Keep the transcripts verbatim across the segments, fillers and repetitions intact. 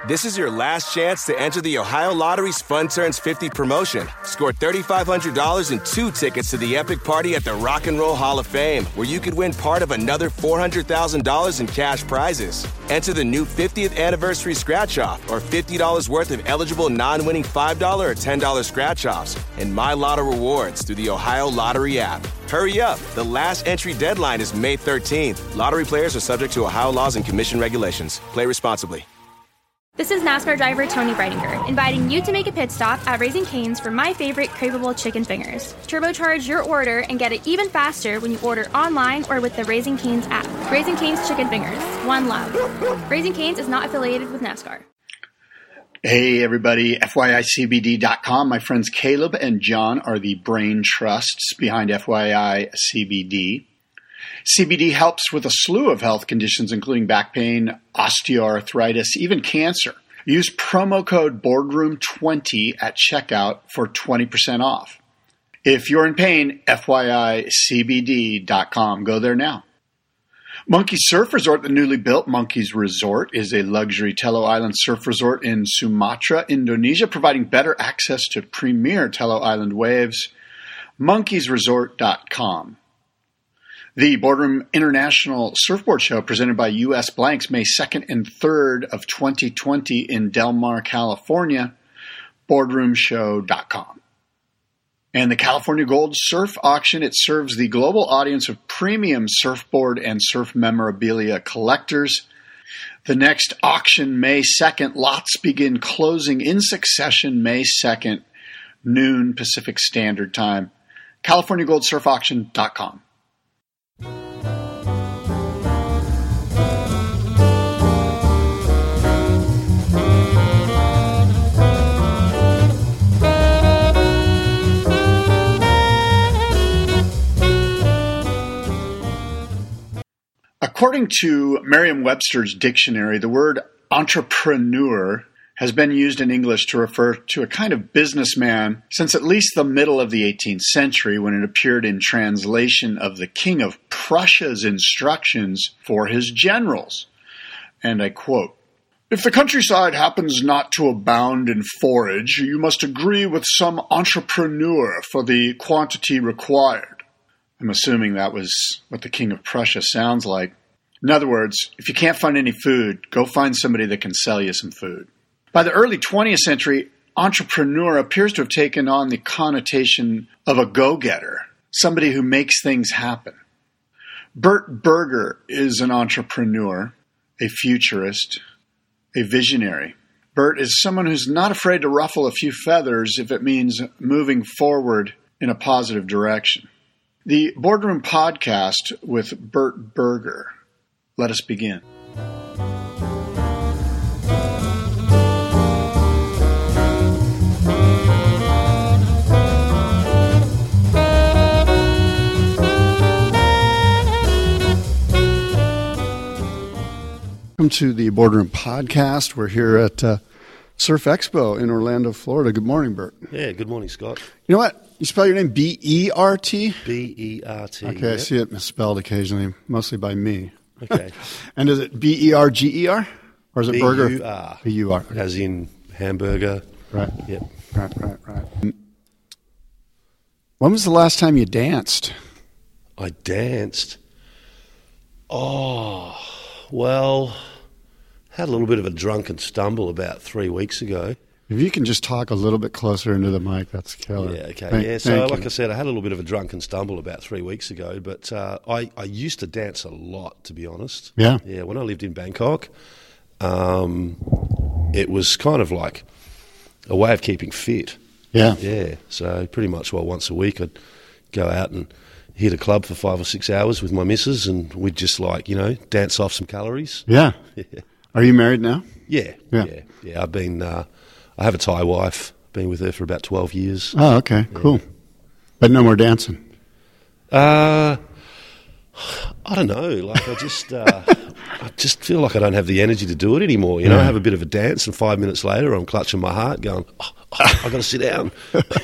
This is your last chance to enter the Ohio Lottery's Fun Turns fifty promotion. Score three thousand five hundred dollars and two tickets to the epic party at the Rock and Roll Hall of Fame, where you could win part of another four hundred thousand dollars in cash prizes. Enter the new fiftieth anniversary scratch-off or fifty dollars worth of eligible non-winning five dollars or ten dollars scratch-offs and My Lotto rewards through the Ohio Lottery app. Hurry up. The last entry deadline is May thirteenth. Lottery players are subject to Ohio laws and commission regulations. Play responsibly. This is NASCAR driver Tony Breidinger, inviting you to make a pit stop at Raising Cane's for my favorite craveable chicken fingers. Turbocharge your order and get it even faster when you order online or with the Raising Cane's app. Raising Cane's Chicken Fingers. One love. Raising Cane's is not affiliated with NASCAR. Hey, everybody. F Y I C B D dot com. My friends Caleb and John are the brain trusts behind F Y I C B D. C B D helps with a slew of health conditions, including back pain, osteoarthritis, even cancer. Use promo code boardroom twenty at checkout for twenty percent off. If you're in pain, F Y I C B D dot com. Go there now. Monkey Surf Resort, the newly built Monkeys Resort, is a luxury Tello Island surf resort in Sumatra, Indonesia, providing better access to premier Tello Island waves. monkeys resort dot com. The Boardroom International Surfboard Show, presented by U S Blanks, May second and third of twenty twenty in Del Mar, California, boardroom show dot com. And the California Gold Surf Auction, it serves the global audience of premium surfboard and surf memorabilia collectors. The next auction, May second, lots begin closing in succession May second, noon Pacific Standard Time. California Gold Surf Auction dot com. According to Merriam-Webster's dictionary, the word entrepreneur has been used in English to refer to a kind of businessman since at least the middle of the eighteenth century, when it appeared in translation of the King of Prussia's instructions for his generals. And I quote, "If the countryside happens not to abound in forage, you must agree with some entrepreneur for the quantity required." I'm assuming that was what the King of Prussia sounds like. In other words, if you can't find any food, go find somebody that can sell you some food. By the early twentieth century, entrepreneur appears to have taken on the connotation of a go-getter, somebody who makes things happen. Bert Berger is an entrepreneur, a futurist, a visionary. Bert is someone who's not afraid to ruffle a few feathers if it means moving forward in a positive direction. The Boardroom Podcast with Bert Berger. Let us begin. Welcome to the Boardroom Podcast. We're here at uh, Surf Expo in Orlando, Florida. Good morning, Bert. Yeah, good morning, Scott. You know what? You spell your name B E R T? B E R T. Okay, yep. I see it misspelled occasionally, mostly by me. Okay. And is it B E R G E R? Or is it B U R. burger? B U R. As in hamburger. Right. Yep. Right, right, right. When was the last time you danced? I danced. Oh, well, had a little bit of a drunken stumble about three weeks ago. If you can just talk a little bit closer into the mic, that's killer. Yeah, okay. Thank, yeah, so like you. I said, I had a little bit of a drunken stumble about three weeks ago, but uh, I, I used to dance a lot, to be honest. Yeah? Yeah, when I lived in Bangkok, um, it was kind of like a way of keeping fit. Yeah. Yeah, so pretty much, well, once a week I'd go out and hit a club for five or six hours with my missus, and we'd just like, you know, dance off some calories. Yeah. Yeah. Are you married now? Yeah, Yeah. yeah, yeah. I've been, uh, I have a Thai wife, been with her for about twelve years. Oh, okay, Yeah. cool. But no more dancing? Uh, I don't know, like I just, uh, I just feel like I don't have the energy to do it anymore, you know, Yeah. I have a bit of a dance and five minutes later I'm clutching my heart going, oh, oh, I've got to sit down.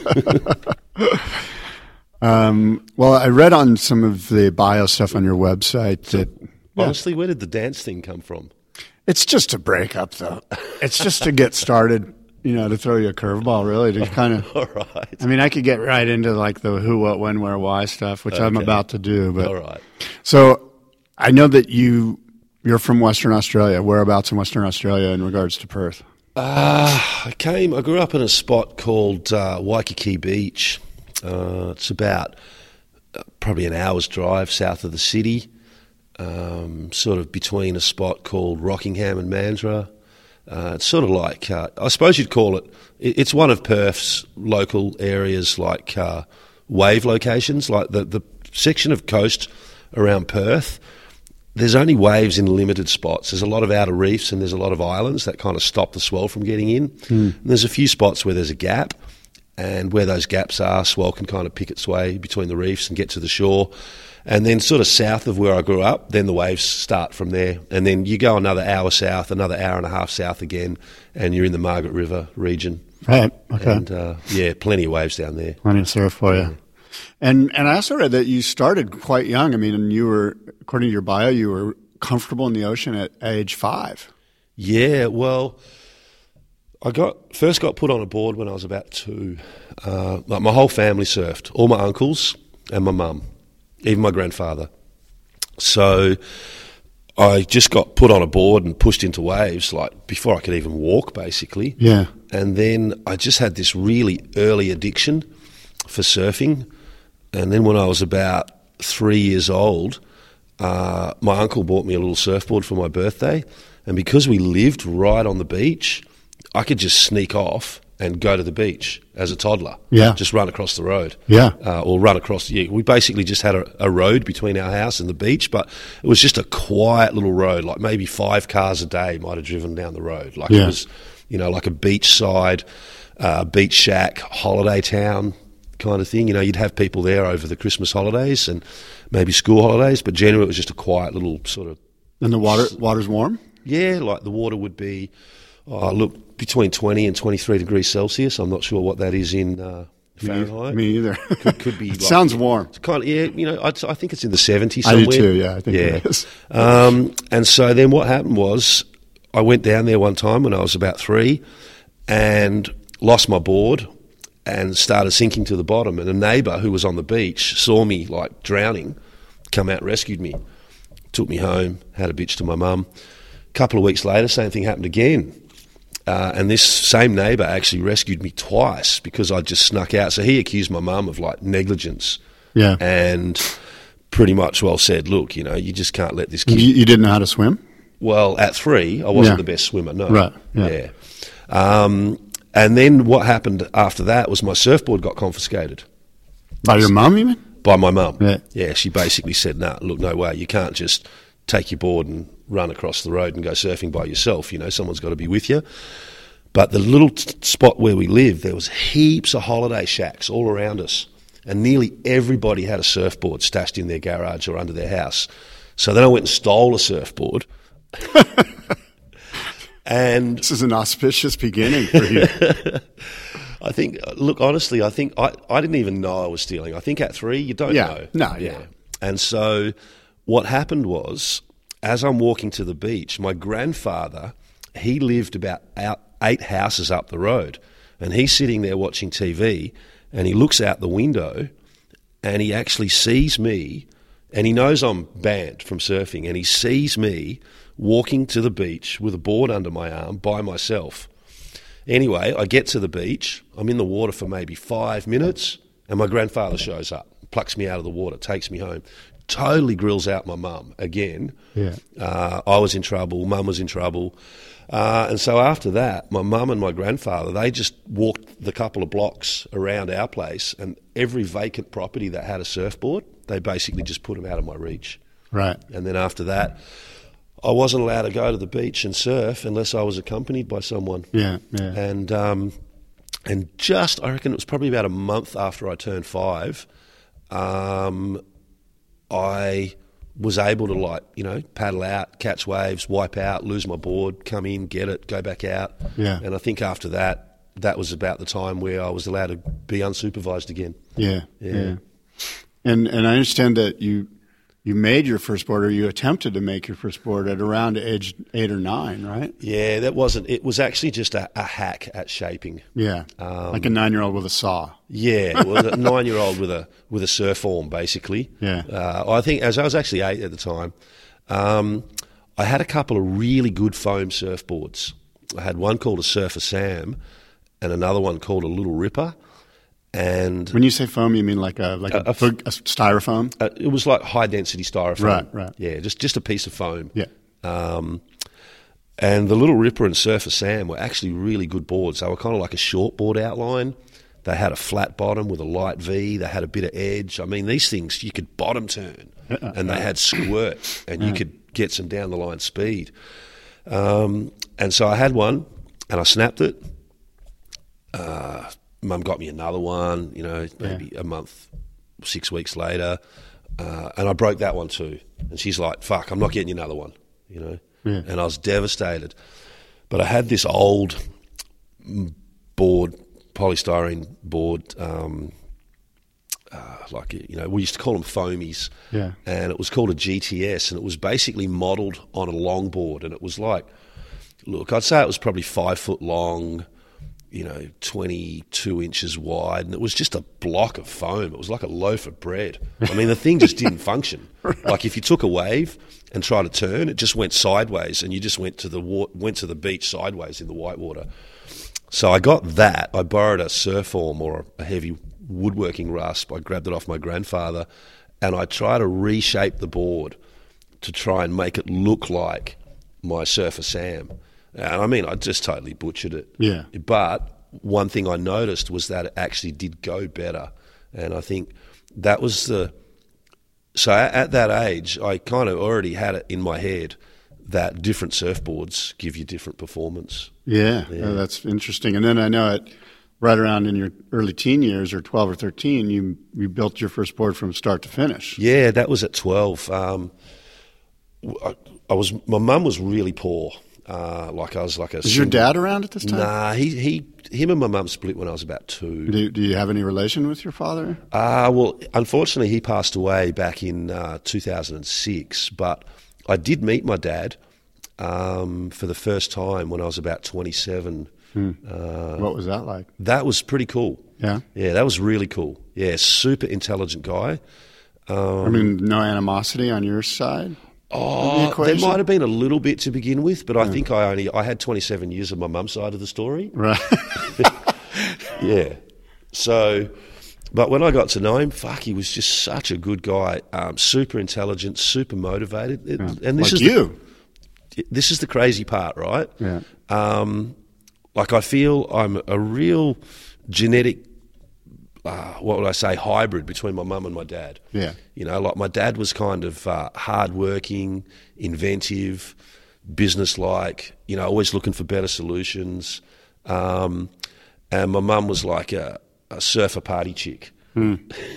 um, well, I read on some of the bio stuff on your website that... Honestly, where did the dance thing come from? It's just to break up, though. It's just to get started, you know, to throw you a curveball, really, to kind of. All right. I mean, I could get right into like the who, what, when, where, why stuff, which okay. I'm about to do. But all right. So I know that you you're from Western Australia. Whereabouts in Western Australia in regards to Perth? Uh, I came. I grew up in a spot called uh, Waikiki Beach. Uh, it's about uh, probably an hour's drive south of the city. Um, sort of between a spot called Rockingham and Mandurah. Uh, it's sort of like, uh, I suppose you'd call it, it, it's one of Perth's local areas like uh, wave locations, like the, the section of coast around Perth. There's only waves in limited spots. There's a lot of outer reefs and there's a lot of islands that kind of stop the swell from getting in. Mm. And there's a few spots where there's a gap, and where those gaps are, swell can kind of pick its way between the reefs and get to the shore. And then sort of south of where I grew up, then the waves start from there. And then you go another hour south, another hour and a half south again, and you're in the Margaret River region. Right, okay. And, uh, yeah, plenty of waves down there. Plenty of surf for you. Yeah. And and I also read that you started quite young. I mean, and you were, according to your bio, you were comfortable in the ocean at age five. Yeah, well, I got first got put on a board when I was about two. Uh, like my whole family surfed, all my uncles and my mum. Even my grandfather. So I just got put on a board and pushed into waves, like before I could even walk, basically. Yeah. And then I just had this really early addiction for surfing. And then when I was about three years old, uh, my uncle bought me a little surfboard for my birthday. And because we lived right on the beach, I could just sneak off and go to the beach as a toddler. Yeah. Just run across the road. Yeah. Uh, or run across, yeah, we basically just had a, a road between our house and the beach, but it was just a quiet little road, like maybe five cars a day might have driven down the road. Like yeah. it was, you know, like a beachside, uh, beach shack, holiday town kind of thing. You know, you'd have people there over the Christmas holidays and maybe school holidays, but generally it was just a quiet little sort of... And the water water's warm? Yeah, like the water would be, oh, look, between twenty and twenty-three degrees Celsius. I'm not sure what that is in uh, Fahrenheit. Me, me either. Could, could be. It like, sounds warm. It's kind of, yeah, you know, I'd, I think it's in the seventies somewhere. I do too, yeah. I think yeah. it is. Um, and so then what happened was I went down there one time when I was about three and lost my board and started sinking to the bottom. And a neighbour who was on the beach saw me like drowning, come out and rescued me, took me home, had a bitch to my mum. A couple of weeks later, same thing happened again. Uh, and this same neighbour actually rescued me twice because I just snuck out. So he accused my mum of like negligence. Yeah. And pretty much well said, look, you know, you just can't let this kid... You, you didn't know how to swim? Well, at three, I wasn't yeah. the best swimmer, no. Right, yeah. yeah. Um, and then what happened after that was my surfboard got confiscated. By your mum, you mean? By my mum. Yeah. Yeah, she basically said, nah, look, no way, you can't just take your board and run across the road and go surfing by yourself. You know, someone's got to be with you. But the little t- spot where we lived, there was heaps of holiday shacks all around us, and nearly everybody had a surfboard stashed in their garage or under their house. So then I went and stole a surfboard. And this is an auspicious beginning for you. I think, look, honestly, I think I, I didn't even know I was stealing. I think at three, you don't yeah. know. No, yeah. yeah. And so what happened was, as I'm walking to the beach, my grandfather, he lived about out eight houses up the road, and he's sitting there watching T V, and he looks out the window, and he actually sees me, and he knows I'm banned from surfing, and he sees me walking to the beach with a board under my arm by myself. Anyway, I get to the beach, I'm in the water for maybe five minutes, and my grandfather shows up, plucks me out of the water, takes me home. Totally grills out my mum again. Yeah. Uh, I was in trouble, mum was in trouble. Uh, and so after that, my mum and my grandfather, they just walked the couple of blocks around our place, and every vacant property that had a surfboard, they basically just put them out of my reach. Right. And then after that, I wasn't allowed to go to the beach and surf unless I was accompanied by someone. Yeah, yeah. And, um, and just, I reckon it was probably about a month after I turned five, um, I was able to, like, you know, paddle out, catch waves, wipe out, lose my board, come in, get it, go back out. Yeah. And I think after that, that was about the time where I was allowed to be unsupervised again. Yeah, Yeah. yeah. And and I understand that you you made your first board, or you attempted to make your first board at around age eight or nine, right? Yeah, that wasn't. It was actually just a, a hack at shaping. Yeah, Um, like a nine-year-old with a saw. Yeah, it was a nine-year-old with a with a surf form, basically. Yeah. Uh, I think as I was actually eight at the time, um, I had a couple of really good foam surfboards. I had one called a Surfer Sam, and another one called a Little Ripper. And When you say foam, you mean like a like a, A- a f- a styrofoam? uh, it was like high density styrofoam. Right, right. Yeah, just just a piece of foam. Yeah. Um, and the Little Ripper and Surfer Sam were actually really good boards. They were kind of like a short board outline. They had a flat bottom with a light V. They had a bit of edge. I mean, these things you could bottom turn, and they had squirt, and you could get some down the line speed. Um, and so I had one, and I snapped it. Uh, Mum got me another one, you know, maybe Yeah. a month, six weeks later, uh, and I broke that one too. And she's like, "Fuck, I'm not getting you another one," you know. Yeah. And I was devastated. But I had this old board, polystyrene board, um, uh, like, you know, we used to call them foamies. Yeah. And it was called a G T S, and it was basically modelled on a longboard. And it was like, look, I'd say it was probably five foot long, you know, twenty-two inches wide, and it was just a block of foam. It was like a loaf of bread. I mean, the thing just didn't function. Right. Like if you took a wave and tried to turn, it just went sideways, and you just went to the wa- went to the beach sideways in the whitewater. So I got that. I borrowed a surf form or a heavy woodworking rasp. I grabbed it off my grandfather, and I tried to reshape the board to try and make it look like my Surfer Sam. And I mean, I just totally butchered it. Yeah. But one thing I noticed was that it actually did go better. And I think that was the... So at, at that age, I kind of already had it in my head that different surfboards give you different performance. Yeah, Yeah. Oh, that's interesting. And then I know it right around in your early teen years, or twelve or thirteen, you you built your first board from start to finish. Yeah, that was at twelve. Um, I, I was my mum was really poor. Uh, like I was like a. Is your dad around at this time? Nah, he he him and my mum split when I was about two. Do, do you have any relation with your father? Uh, well, unfortunately, he passed away back in uh, two thousand six, but I did meet my dad um, for the first time when I was about twenty-seven. Hmm. Uh, What was that like? that was pretty cool. Yeah? Yeah, that was really cool. Yeah, super intelligent guy. Um, I mean, no animosity on your side? Oh, there equation? might have been a little bit to begin with, but I think I only I had twenty-seven years of my mum's side of the story. Right. Yeah. So, but when I got to know him, fuck, he was just such a good guy, um, super intelligent, super motivated. It, Yeah. And this Like is you. The, this is the crazy part, right? Yeah. Um, like I feel I'm a real genetic, uh, what would I say, hybrid between my mum and my dad. Yeah. You know, like my dad was kind of uh, hardworking, inventive, business-like, you know, always looking for better solutions. Um, and my mum was like a, a surfer party chick. Hmm.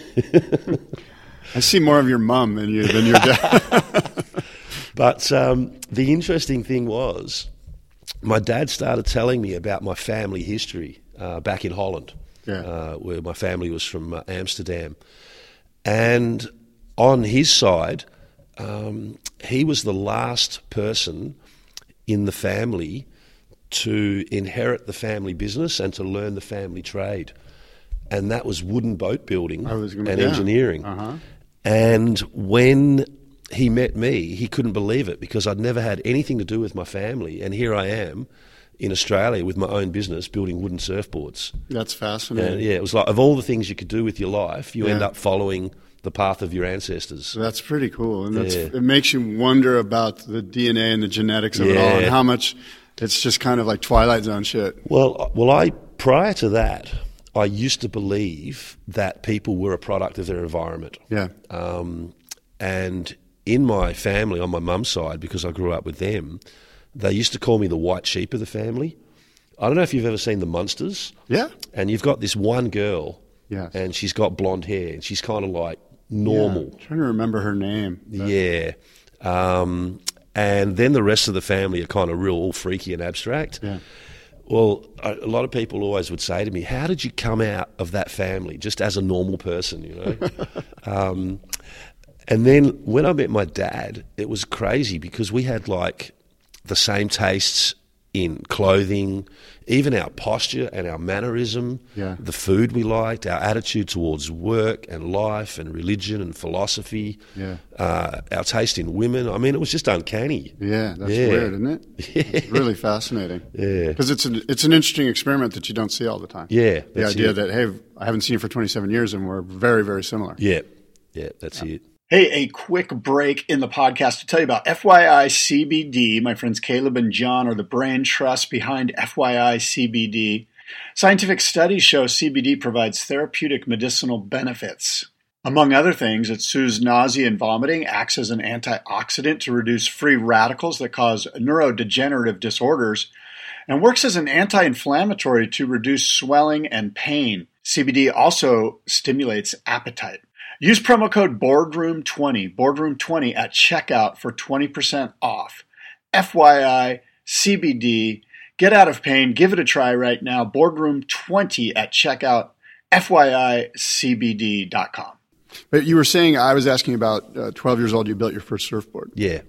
I see more of your mum than you than your dad. But um, the interesting thing was, my dad started telling me about my family history uh, back in Holland, Yeah. uh, where my family was from uh, Amsterdam. And on his side, um, he was the last person in the family to inherit the family business and to learn the family trade. And that was wooden boat building I was gonna- and yeah. engineering. Uh-huh. And when he met me, he couldn't believe it because I'd never had anything to do with my family. And here I am in Australia with my own business building wooden surfboards. That's fascinating. And yeah, it was like, of all the things you could do with your life, you Yeah. end up following the path of your ancestors. So that's pretty cool, and that's, Yeah. it makes you wonder about the D N A and the genetics of it all, Yeah. and how much it's just kind of like Twilight Zone shit. Well, well, I prior to that, I used to believe that people were a product of their environment. Yeah, Um, and in my family, on my mum's side, because I grew up with them, they used to call me the white sheep of the family. I don't know if you've ever seen The Munsters. yeah, And you've got this one girl, Yes. and she's got blonde hair, and she's kind of like normal. Yeah. I'm trying to remember her name. but- Yeah. Um, and then the rest of the family are kind of real all freaky and abstract. Yeah. Well, a, a lot of people always would say to me, how did you come out of that family just as a normal person, you know? um, And then when I met my dad, it was crazy because we had like the same tastes in clothing, even our posture and our mannerism, yeah. the food we liked, our attitude towards work and life and religion and philosophy, yeah. uh, our taste in women. I mean, it was just uncanny. Yeah, that's Yeah. weird, isn't it? Yeah. It's really fascinating. Yeah. Because it's an, it's an interesting experiment that you don't see all the time. Yeah. The idea it. that, hey, I haven't seen you for twenty-seven years and we're very, very similar. Yeah. Yeah, that's yeah. it. Hey, a quick break in the podcast to tell you about F Y I C B D. My friends Caleb and John are the brain trust behind F Y I C B D. Scientific studies show C B D provides therapeutic medicinal benefits. Among other things, it soothes nausea and vomiting, acts as an antioxidant to reduce free radicals that cause neurodegenerative disorders, and works as an anti-inflammatory to reduce swelling and pain. C B D also stimulates appetite. Use promo code boardroom twenty, boardroom twenty at checkout for twenty percent off. F Y I C B D. Get out of pain. Give it a try right now. boardroom twenty at checkout. F Y I C B D dot com. But you were saying, I was asking about uh, twelve years old, you built your first surfboard. Yeah.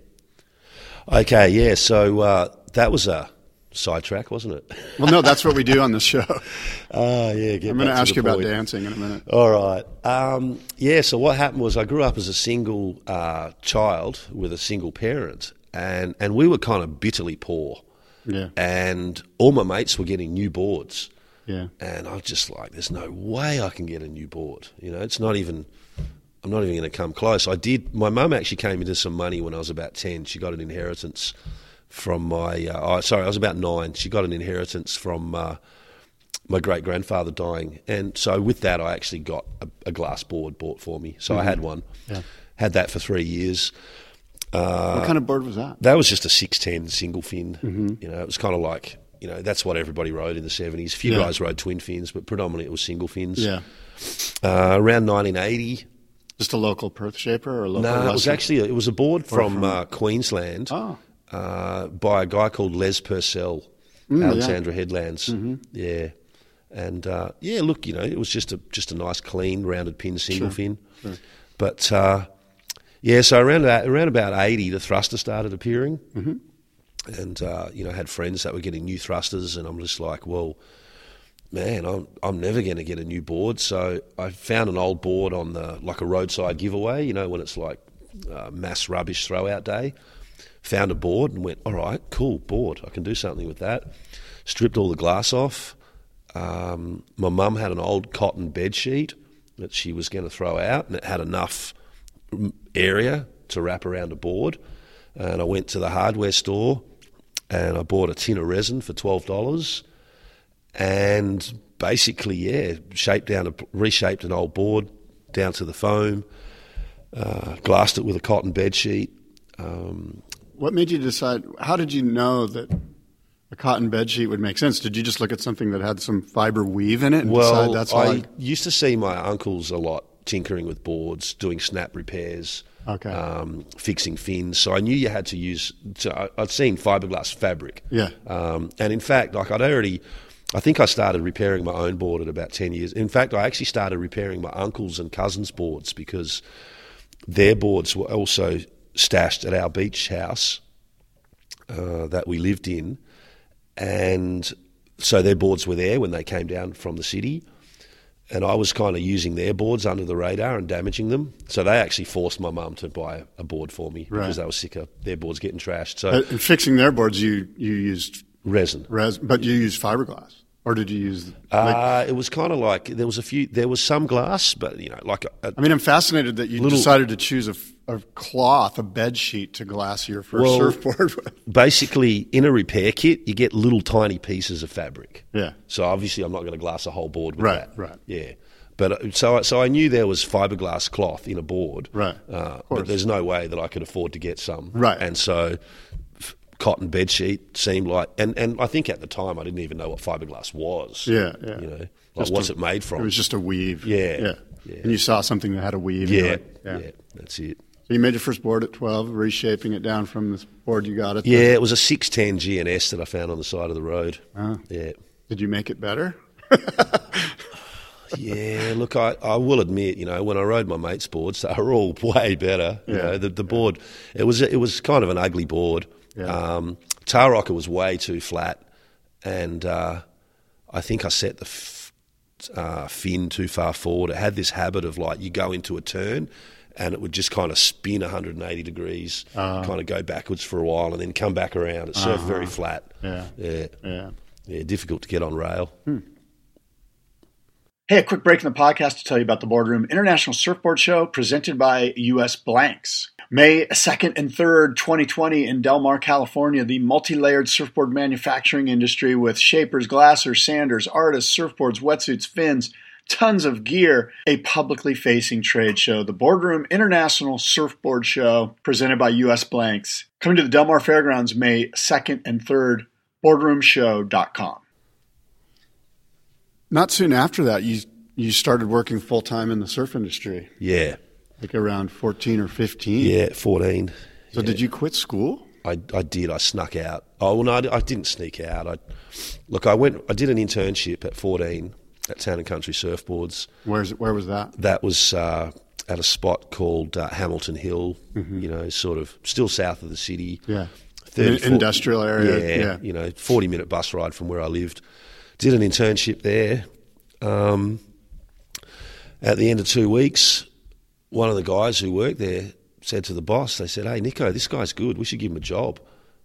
Okay, yeah. So uh, that was a sidetrack, wasn't it? Well, no, that's what we do on this show. Oh, yeah. Get I'm going to ask you point. about dancing in a minute. All right. Um, yeah, so what happened was I grew up as a single uh, child with a single parent, and, and we were kind of bitterly poor. Yeah. And all my mates were getting new boards. Yeah. And I was just like, there's no way I can get a new board. You know, it's not even, I'm not even going to come close. I did, my mum actually came into some money when I was about ten. She got an inheritance from my, uh, oh, sorry, I was about nine. She got an inheritance from uh, my great-grandfather dying. And so with that, I actually got a, a glass board bought for me. So mm-hmm. I had one. Yeah. Had that for three years. Uh, what kind of board was that? That was just a six ten single fin. Mm-hmm. You know, it was kind of like, you know, that's what everybody rode in the seventies. A few yeah. guys rode twin fins, but predominantly it was single fins. Yeah. Uh, around nineteen eighty. Just a local Perth shaper or a local? No, nah, it was actually a, it was a board from, from... Uh, Queensland oh. uh, by a guy called Les Purcell, mm, Alexandra yeah. Headlands. Mm-hmm. Yeah, and uh, yeah, look, you know, it was just a just a nice, clean, rounded pin single sure. fin. Sure. But uh, yeah, so around about, around about eighty, the thruster started appearing, mm-hmm. and uh, you know, had friends that were getting new thrusters, and I'm just like, well. Man, I'm I'm never going to get a new board. So I found an old board on the like a roadside giveaway. You know, when it's like uh, mass rubbish throwout day. Found a board and went, all right, cool board. I can do something with that. Stripped all the glass off. Um, my mum had an old cotton bed sheet that she was going to throw out, and it had enough area to wrap around a board. And I went to the hardware store and I bought a tin of resin for twelve dollars. And basically, yeah, shaped down, a, reshaped an old board down to the foam, uh, glassed it with a cotton bed sheet. Um, what made you decide? How did you know that a cotton bed sheet would make sense? Did you just look at something that had some fiber weave in it and well, decide that's all? I, I used to see my uncles a lot tinkering with boards, doing snap repairs, okay. um, fixing fins. So I knew you had to use. So I'd seen fiberglass fabric. Yeah, um, and in fact, like I'd already. I think I started repairing my own board at about ten years. In fact, I actually started repairing my uncles' and cousins' boards because their boards were also stashed at our beach house uh, that we lived in. And so their boards were there when they came down from the city. And I was kind of using their boards under the radar and damaging them. So they actually forced my mum to buy a board for me right. because they were sick of their boards getting trashed. So uh, in fixing their boards, you, you used... Resin. Res, but you used fiberglass? Or did you use... Like, uh, it was kind of like, there was a few, there was some glass, but, you know, like... A, a I mean, I'm fascinated that you little, decided to choose a, a cloth, a bed sheet to glass your first well, surfboard with. Basically, in a repair kit, you get little tiny pieces of fabric. Yeah. So obviously I'm not going to glass a whole board with right, that. Right, right. Yeah. But so, so I knew there was fiberglass cloth in a board. Right, uh, But there's no way that I could afford to get some. Right. And so... cotton bed sheet seemed like, and, and I think at the time I didn't even know what fiberglass was. Yeah, yeah. You know, like what's a, it made from? It was just a weave. Yeah, yeah, yeah. And you saw something that had a weave. Yeah, like, yeah, yeah, that's it. So you made your first board at twelve, reshaping it down from this board you got at. Yeah, the... it was a six ten G N S that I found on the side of the road. Oh. Yeah. Did you make it better? Yeah, look, I, I will admit, you know, when I rode my mate's boards, they were all way better. You Yeah. know, the, the board, it was it was kind of an ugly board. Yeah. Um, tail rocker was way too flat, and uh, I think I set the f- uh, fin too far forward. It had this habit of like you go into a turn, and it would just kind of spin one hundred eighty degrees, Uh-huh. kind of go backwards for a while, and then come back around. It surfed very flat. Yeah. Yeah, Yeah. yeah, difficult to get on rail. Hey, a quick break in the podcast to tell you about the Boardroom International Surfboard Show presented by U S Blanks. May second and third, twenty twenty in Del Mar, California, the multi-layered surfboard manufacturing industry with shapers, glassers, sanders, artists, surfboards, wetsuits, fins, tons of gear, a publicly facing trade show. The Boardroom International Surfboard Show presented by U S Blanks. Coming to the Del Mar Fairgrounds May second and third, boardroom show dot com. Not soon after that, you you started working full-time in the surf industry, Yeah, like around fourteen or fifteen. yeah, fourteen. So did you quit school? I, I did. I snuck out. Oh well, no, I, I didn't sneak out. I look. I went. I did an internship at fourteen at Town and Country Surfboards. Where's Where was that? That was uh, at a spot called uh, Hamilton Hill. You know, sort of still south of the city. Yeah. thirty, In- forty industrial area, Yeah, yeah. You know, forty minute bus ride from where I lived. Did an internship there. Um, at the end of two weeks, one of the guys who worked there said to the boss, they said, "Hey, Nico, this guy's good. We should give him a job."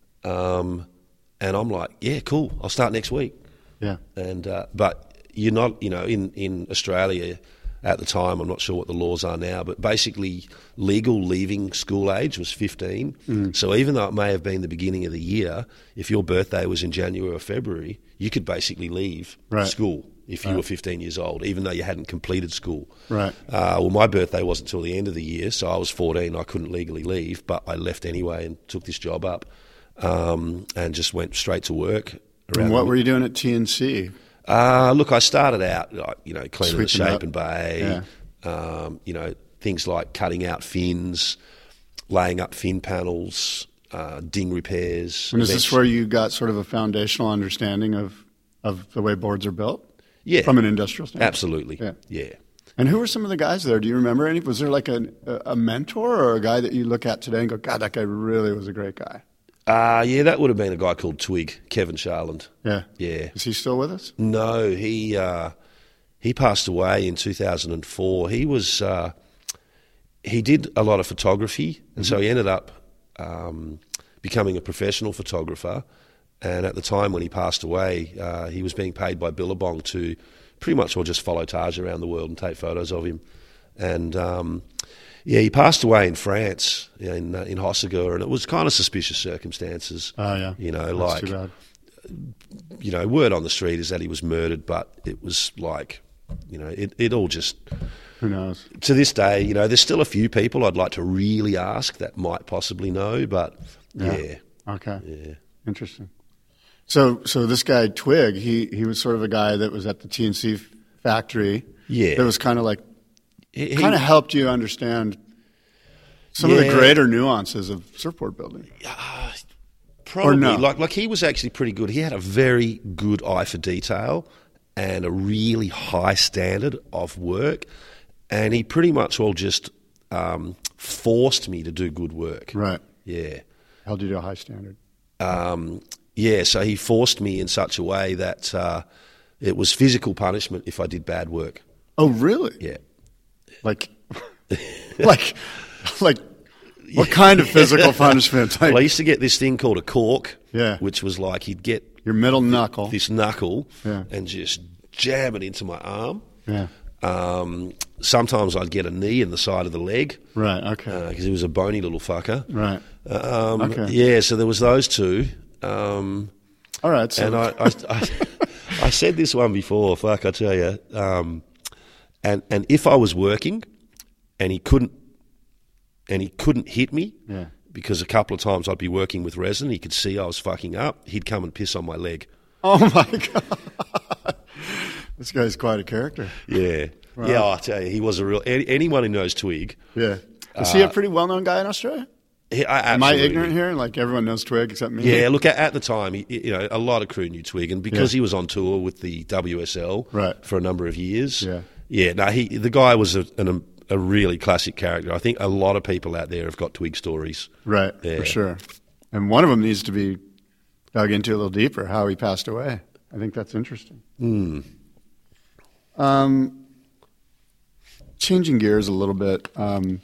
Um, and I'm like, "Yeah, cool. I'll start next week." Yeah. And uh, but you're not, you know, in, in Australia at the time, I'm not sure what the laws are now, but basically legal leaving school age was fifteen. Mm. So even though it may have been the beginning of the year, if your birthday was in January or February, you could basically leave Right. school if you Right. were fifteen years old, even though you hadn't completed school. Right. Uh, well, my birthday wasn't until the end of the year, so I was fourteen. I couldn't legally leave, but I left anyway and took this job up um, and just went straight to work. And what the- were you doing at T N C? uh, look, I started out, like, you know, cleaning the Sweeping shape up. and bay, um, you know, things like cutting out fins, laying up fin panels, uh, ding repairs. And is this Eventually- where you got sort of a foundational understanding of, of the way boards are built? Yeah. From an industrial standpoint? Absolutely. Yeah. Yeah. And who were some of the guys there? Do you remember any? Was there like a, a mentor or a guy that you look at today and go, God, that guy really was a great guy? Uh, yeah, that would have been a guy called Twig, Kevin Charland. Yeah. Yeah. Is he still with us? No, he uh, he passed away in two thousand four. He was uh, he did a lot of photography, and so he ended up um, becoming a professional photographer. And at the time when he passed away, uh, he was being paid by Billabong to pretty much all just follow Taj around the world and take photos of him. And um, yeah, he passed away in France, in uh, in Hossegor, and it was kind of suspicious circumstances. Oh, yeah. You know, That's like too bad. you know, word on the street is that he was murdered, but it was like, you know, it, it all just, Who knows? to this day, you know, there's still a few people I'd like to really ask that might possibly know, but yeah. Okay. Yeah. Interesting. So, so this guy Twig, he he was sort of a guy that was at the T N C factory. Yeah. That was kind of like, He- he- kind of helped you understand some of the Yeah. greater nuances of surfboard building. Probably. no? Like, like he was actually pretty good. He had a very good eye for detail and a really high standard of work. And he pretty much all just um, forced me to do good work. Right. Yeah. Held you to a high standard. Um, yeah, so he forced me in such a way that uh, it was physical punishment if I did bad work. Oh, really? Yeah. Like, like, like, what kind of physical punishment? Like, Well, I used to get this thing called a cork, Yeah. which was like he'd get your middle knuckle. this knuckle Yeah. and just jam it into my arm. Yeah. Um, sometimes I'd get a knee in the side of the leg Right. Okay. because he was a bony little fucker. right. Um, Okay. Yeah, so there was those two. Um, All right. So, and I, I, I, I said this one before, fuck, I tell you. Um, and, and if I was working and he couldn't and he couldn't hit me, Yeah. because a couple of times I'd be working with resin, he could see I was fucking up, he'd come and piss on my leg. oh my God, this guy's quite a character. Yeah. Yeah, I tell you, he was a real... Any, anyone who knows Twig... Yeah. Is he a pretty well-known guy in Australia? He, I, Am I absolutely. ignorant here? Like everyone knows Twig except me. Yeah, look, at, at the time, he, you know, a lot of crew knew Twig, and because Yeah. he was on tour with the W S L Right. for a number of years, Yeah. Yeah, no, he the guy was a, an, a really classic character. I think a lot of people out there have got twig stories. Right, yeah. for sure. And one of them needs to be dug into a little deeper, how he passed away. I think that's interesting. Mm. Um, changing gears a little bit, um,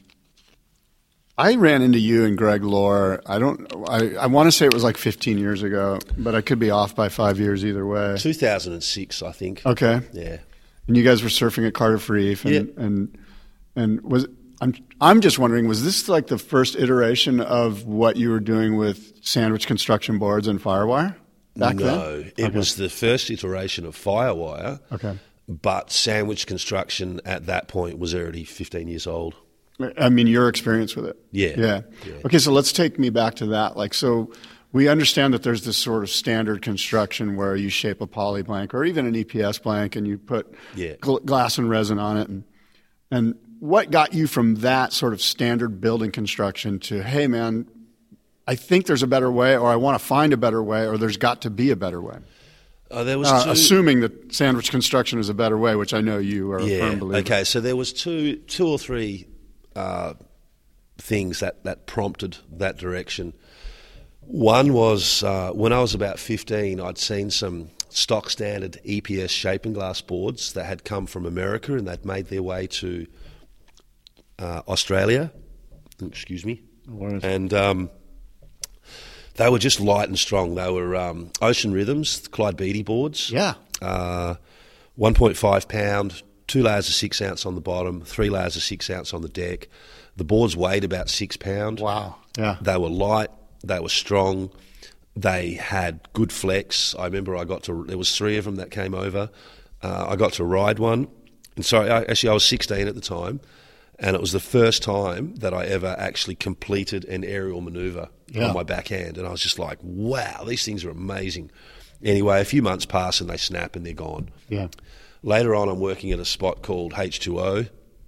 I ran into you and Greg Lohr. I don't. I, I want to say it was like fifteen years ago, but I could be off by five years either way. two thousand six, I think. Okay. Yeah. And you guys were surfing at Cardiff Reef, and yeah. and and was I'm I'm just wondering, was this like the first iteration of what you were doing with sandwich construction boards and Firewire back no, then? No, it okay. was the first iteration of Firewire. Okay. But sandwich construction at that point was already fifteen years old. I mean, your experience with it. Yeah. yeah. Yeah. Okay, so let's take me back to that. Like, so we understand that there's this sort of standard construction where you shape a poly blank or even an E P S blank and you put yeah. gl- glass and resin on it. And, and what got you from that sort of standard building construction to, hey, man, I think there's a better way, or I want to find a better way, or there's got to be a better way? Uh, there was uh, two... Assuming that sandwich construction is a better way, which I know you are yeah. a firm believer. Okay, so there was two, two or three uh, things that, that prompted that direction. One was uh, when I was about fifteen, I'd seen some stock standard E P S shaping glass boards that had come from America and they'd made their way to uh, Australia. Excuse me. And um, they were just light and strong. They were um, Ocean Rhythms, Clyde Beatty boards. Yeah. Uh, one point five pound, two layers of six ounce on the bottom, three layers of six ounce on the deck. The boards weighed about six pound. Wow. Yeah. They were light. They were strong. They had good flex. I remember I got to, there was three of them that came over. Uh, I got to ride one. And sorry, I, actually I was sixteen at the time. And it was the first time that I ever actually completed an aerial manoeuvre yeah. on my backhand. And I was just like, wow, these things are amazing. Anyway, a few months pass and they snap and they're gone. Yeah. Later on, I'm working at a spot called H two O.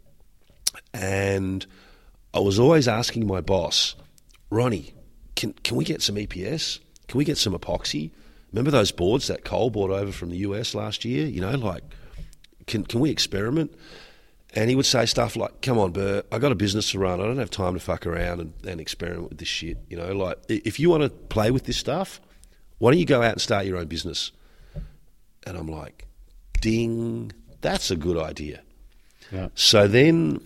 And I was always asking my boss, Ronnie, can can we get some E P S? Can we get some epoxy? Remember those boards that Cole brought over from the U S last year? You know, like, can can we experiment? And he would say stuff like, come on, Burr, I got a business to run. I don't have time to fuck around and, and experiment with this shit. You know, like, if you want to play with this stuff, why don't you go out and start your own business? And I'm like, ding, that's a good idea. Yeah. So then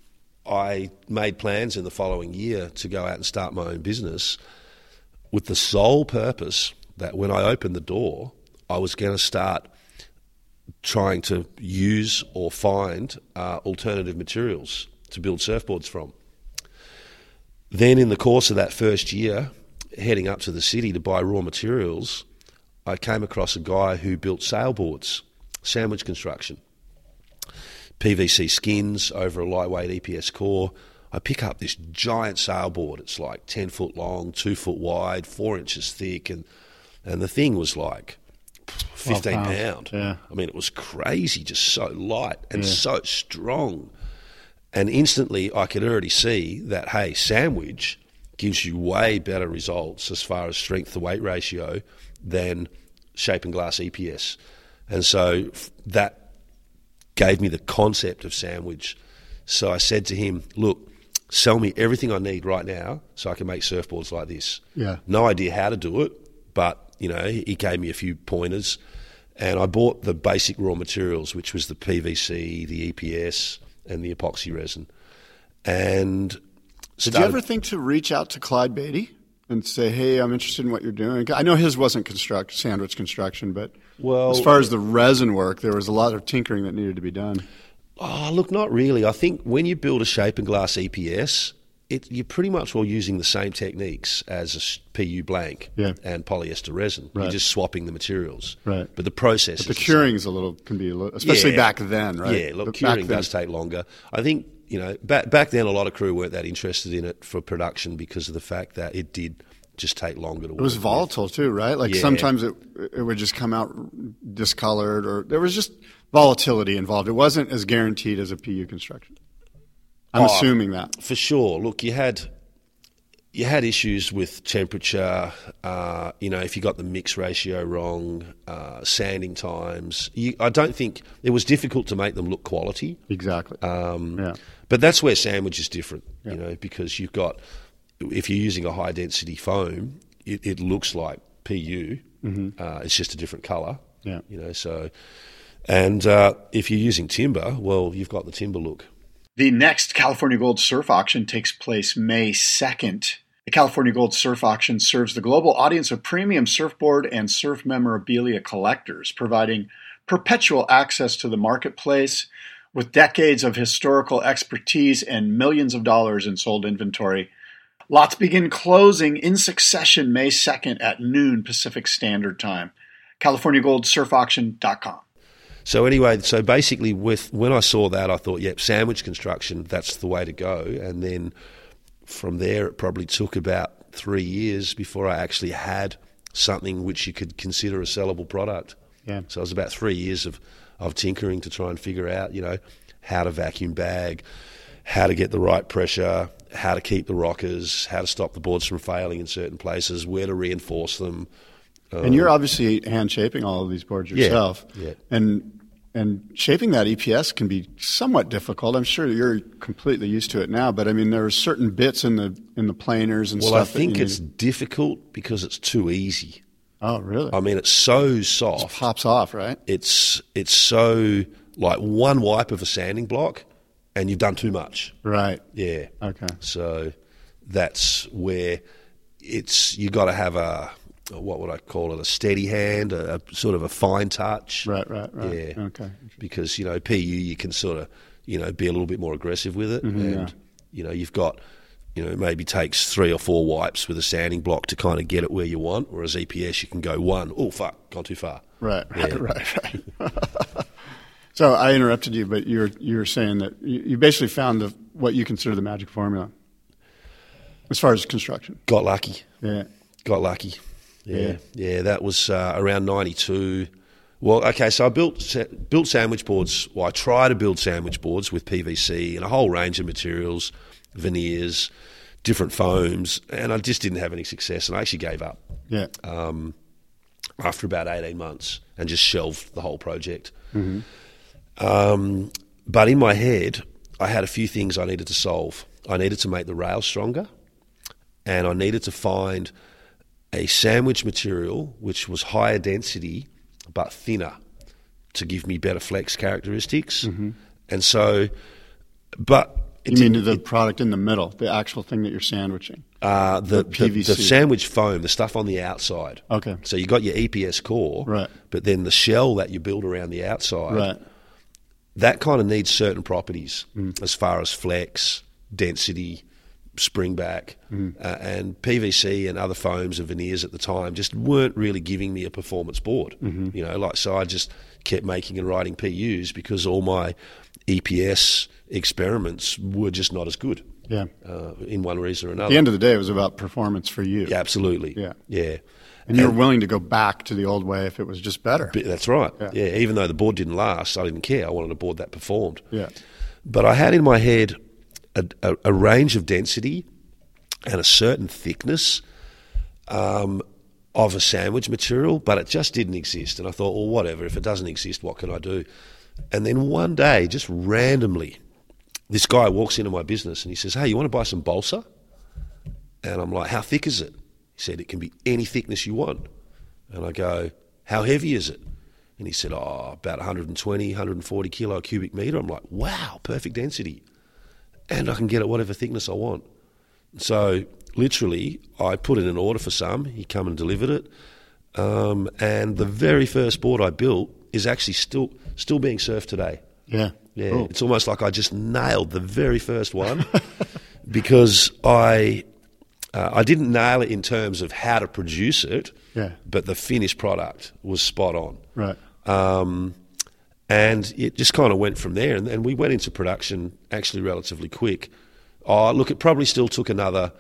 I made plans in the following year to go out and start my own business with the sole purpose that when I opened the door, I was going to start trying to use or find uh, alternative materials to build surfboards from. Then in the course of that first year, heading up to the city to buy raw materials, I came across a guy who built sailboards, sandwich construction. P V C skins over a lightweight E P S core. I pick up this giant sailboard. It's like ten foot long, two foot wide, four inches thick, and and the thing was like fifteen pound. Yeah. I mean, it was crazy, just so light and yeah. so strong. And instantly I could already see that, hey, sandwich gives you way better results as far as strength to weight ratio than shaping glass E P S. And so that gave me the concept of sandwich. So I said to him, look, sell me everything I need right now so I can make surfboards like this. Yeah. No idea how to do it, but, you know, he gave me a few pointers. And I bought the basic raw materials, which was the P V C, the E P S, and the epoxy resin. And Did you ever think to reach out to Clyde Beatty and say, hey, I'm interested in what you're doing? I know his wasn't construct, sandwich construction, but well, as far as the resin work, there was a lot of tinkering that needed to be done. Oh, look, not really. I think when you build a shaping glass E P S, it, you're pretty much all using the same techniques as a P U blank yeah. and polyester resin. Right. You're just swapping the materials. Right. But the process but is the curing is a little, can be a little, especially yeah. back then, right? Yeah, look, but curing does take longer. I think, you know, back, back then a lot of crew weren't that interested in it for production because of the fact that it did just take longer to work. It was volatile with. too, right? Like yeah. sometimes it it would just come out discolored, or there was just volatility involved. It wasn't as guaranteed as a P U construction. I'm oh, assuming that. For sure. Look, you had you had issues with temperature, uh, you know, if you got the mix ratio wrong, uh, sanding times. You, I don't think it was difficult to make them look quality. Exactly. Um, yeah. But that's where sandwich is different, yeah. you know, because you've got, if you're using a high density foam, it, it looks like P U. Mm-hmm. Uh, it's just a different colour. Yeah. You know, so, and uh, if you're using timber, well, you've got the timber look. The next California Gold Surf Auction takes place May second. The California Gold Surf Auction serves the global audience of premium surfboard and surf memorabilia collectors, providing perpetual access to the marketplace with decades of historical expertise and millions of dollars in sold inventory. Lots begin closing in succession May second at noon Pacific Standard Time. California Gold Surf Auction dot com. So anyway, so basically with when I saw that, I thought, yep, sandwich construction, that's the way to go. And then from there, it probably took about three years before I actually had something which you could consider a sellable product. Yeah. So it was about three years of, of tinkering to try and figure out, you know, how to vacuum bag, how to get the right pressure, how to keep the rockers, how to stop the boards from failing in certain places, where to reinforce them. Um, and you're obviously hand shaping all of these boards yourself. Yeah, yeah. And and shaping that E P S can be somewhat difficult. I'm sure you're completely used to it now, but I mean there are certain bits in the in the planers and well, stuff. Well, I think that it's need. difficult because it's too easy. Oh, really? I mean, it's so soft. It pops off, right? It's it's so like one wipe of a sanding block, and you've done too much. Right. Yeah. Okay. So that's where it's you got to have a. What would I call it? A steady hand, a, a sort of a fine touch. Right, right, right. Yeah. Okay. Because, you know, P U, you can sort of, you know, be a little bit more aggressive with it. Mm-hmm, and, yeah. you know, you've got, you know, maybe takes three or four wipes with a sanding block to kind of get it where you want. Whereas E P S, you can go one, oh, fuck, gone too far. Right, Yeah. right, right, right. So I interrupted you, but you're you're saying that you, you basically found the what you consider the magic formula as far as construction. Got lucky. Yeah. Got lucky. Yeah, Yeah, yeah, that was uh, around ninety-two. Well, okay, so I built built sandwich boards. Well, I try to build sandwich boards with P V C and a whole range of materials, veneers, different foams, and I just didn't have any success, and I actually gave up Yeah. um, after about eighteen months and just shelved the whole project. Mm-hmm. Um, but in my head, I had a few things I needed to solve. I needed to make the rails stronger, and I needed to find a sandwich material which was higher density but thinner to give me better flex characteristics. Mm-hmm. And so, but... You mean the it, product in the middle, the actual thing that you're sandwiching? Uh, the, the P V C. The, the sandwich foam, the stuff on the outside. Okay. So you got your E P S core, right. but then the shell that you build around the outside, right. that kind of needs certain properties mm. as far as flex, density, spring back, mm. uh, and P V C and other foams and veneers at the time just weren't really giving me a performance board. Mm-hmm. You know, like so I just kept making and writing P Us because all my E P S experiments were just not as good. Yeah, uh, in one reason or another. At the end of the day, it was about performance for you. Yeah, absolutely. Yeah, yeah. And you were willing to go back to the old way if it was just better. That's right. Yeah. yeah, even though the board didn't last, I didn't care. I wanted a board that performed. Yeah, but I had in my head A, a, a range of density and a certain thickness um, of a sandwich material, but it just didn't exist. And I thought, well, whatever. If it doesn't exist, what can I do? And then one day, just randomly, this guy walks into my business and he says, hey, you want to buy some balsa? And I'm like, how thick is it? He said, it can be any thickness you want. And I go, how heavy is it? And he said, oh, about one twenty, one forty kilo cubic metre. I'm like, wow, perfect density. And I can get it whatever thickness I want. So literally, I put in an order for some. He come and delivered it. Um, and the very first board I built is actually still still being surfed today. Yeah. Yeah. Cool. It's almost like I just nailed the very first one because I uh, I didn't nail it in terms of how to produce it, yeah. but the finished product was spot on. Right. Um, And it just kind of went from there. And, and we went into production actually relatively quick. Oh, look, it probably still took another,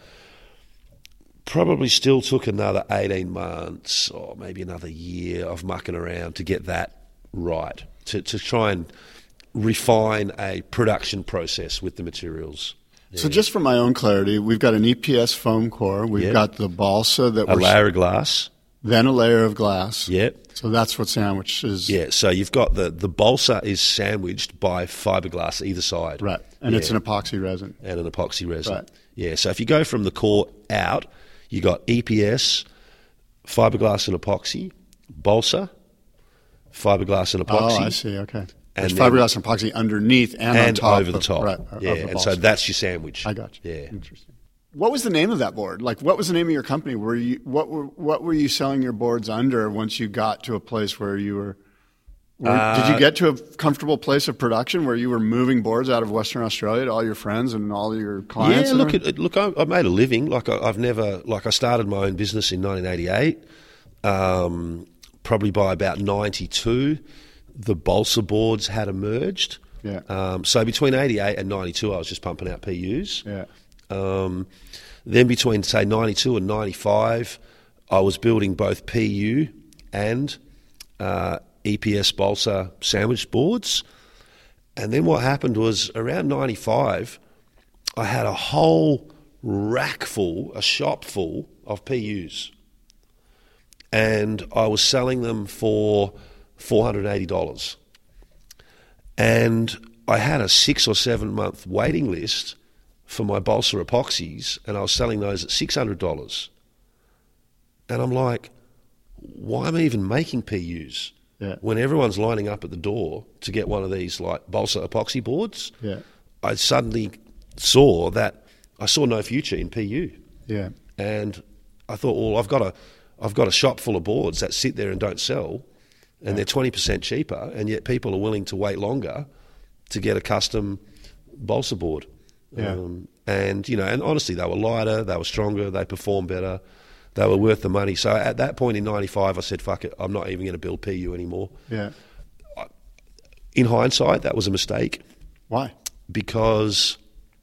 probably still took another eighteen months or maybe another year of mucking around to get that right, to, to try and refine a production process with the materials. So just for my own clarity, we've got an E P S foam core. We've Yep. got the balsa that A we're layer of glass. then a layer of glass. Yep. So that's what sandwich is. Yeah, so you've got the, the balsa is sandwiched by fiberglass either side. Right. And Yeah. it's an epoxy resin. And an epoxy resin. Right. Yeah, so if you go from the core out, you got E P S, fiberglass and epoxy, balsa, fiberglass and epoxy. Oh, I see. Okay. There's And then- fiberglass and epoxy underneath and, on and top. over the of- top. Right. Yeah, of the and balsa. so that's your sandwich. I got you. Yeah. Interesting. What was the name of that board? Like, what was the name of your company? Were you what were what were you selling your boards under once you got to a place where you were? were Uh, did you get to a comfortable place of production where you were moving boards out of Western Australia to all your friends and all your clients? Yeah, and look, everything? at, look, I, I made a living. Like I, I've never, like I started my own business in nineteen eighty-eight. Um, probably by about ninety-two, the balsa boards had emerged. Yeah. Um, so between eighty-eight and ninety-two, I was just pumping out P Us. Yeah. Um, then between, say, ninety-two and ninety-five, I was building both P U and uh, E P S balsa sandwich boards. And then what happened was around ninety-five, I had a whole rack full, a shop full of P Us. And I was selling them for four hundred eighty dollars. And I had a six or seven month waiting list for my balsa epoxies, and I was selling those at six hundred dollars. And I'm like, why am I even making P Us? Yeah. When everyone's lining up at the door to get one of these like balsa epoxy boards, Yeah. I suddenly saw that I saw no future in P U. Yeah. And I thought, well, I've got a, I've got a shop full of boards that sit there and don't sell, and they're twenty percent cheaper, and yet people are willing to wait longer to get a custom balsa board. Yeah. Um, and, you know, and honestly, they were lighter, they were stronger, they performed better, they were worth the money. So at that point in ninety-five, I said, fuck it, I'm not even going to build P U anymore. Yeah. In hindsight, that was a mistake. Why? Because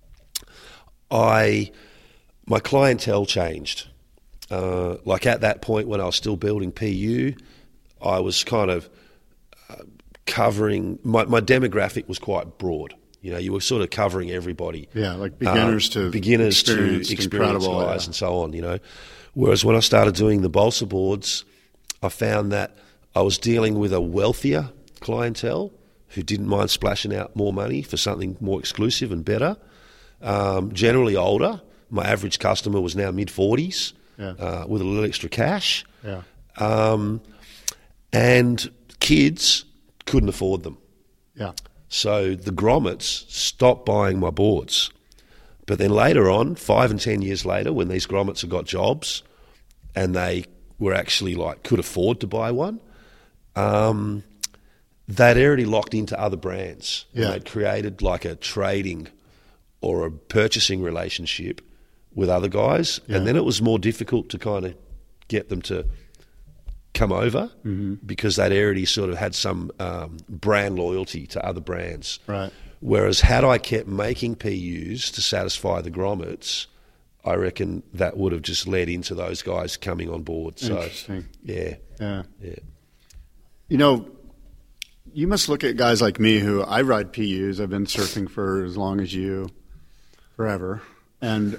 I, my clientele changed. Uh, like at that point when I was still building P U, I was kind of uh, covering, my, my demographic was quite broad. You know, you were sort of covering everybody. Yeah, like beginners Um, to beginners to experienced, experienced incredible, guys yeah. and so on, you know. Whereas when I started doing the balsa boards, I found that I was dealing with a wealthier clientele who didn't mind splashing out more money for something more exclusive and better. Um, generally older. My average customer was now mid forties Yeah. uh, with a little extra cash. Yeah. Um, and kids couldn't afford them. Yeah. So the grommets stopped buying my boards. But then later on, five and ten years later, when these grommets have got jobs and they were actually like could afford to buy one, um, they'd already locked into other brands. Yeah. And they'd created like a trading or a purchasing relationship with other guys. Yeah. And then it was more difficult to kind of get them to come over Mm-hmm. because they'd already sort of had some um, brand loyalty to other brands. Right. Whereas had I kept making P Us to satisfy the grommets, I reckon that would have just led into those guys coming on board. So, Interesting. yeah, Yeah. yeah. You know, you must look at guys like me who I ride P Us. I've been surfing for as long as you, forever, and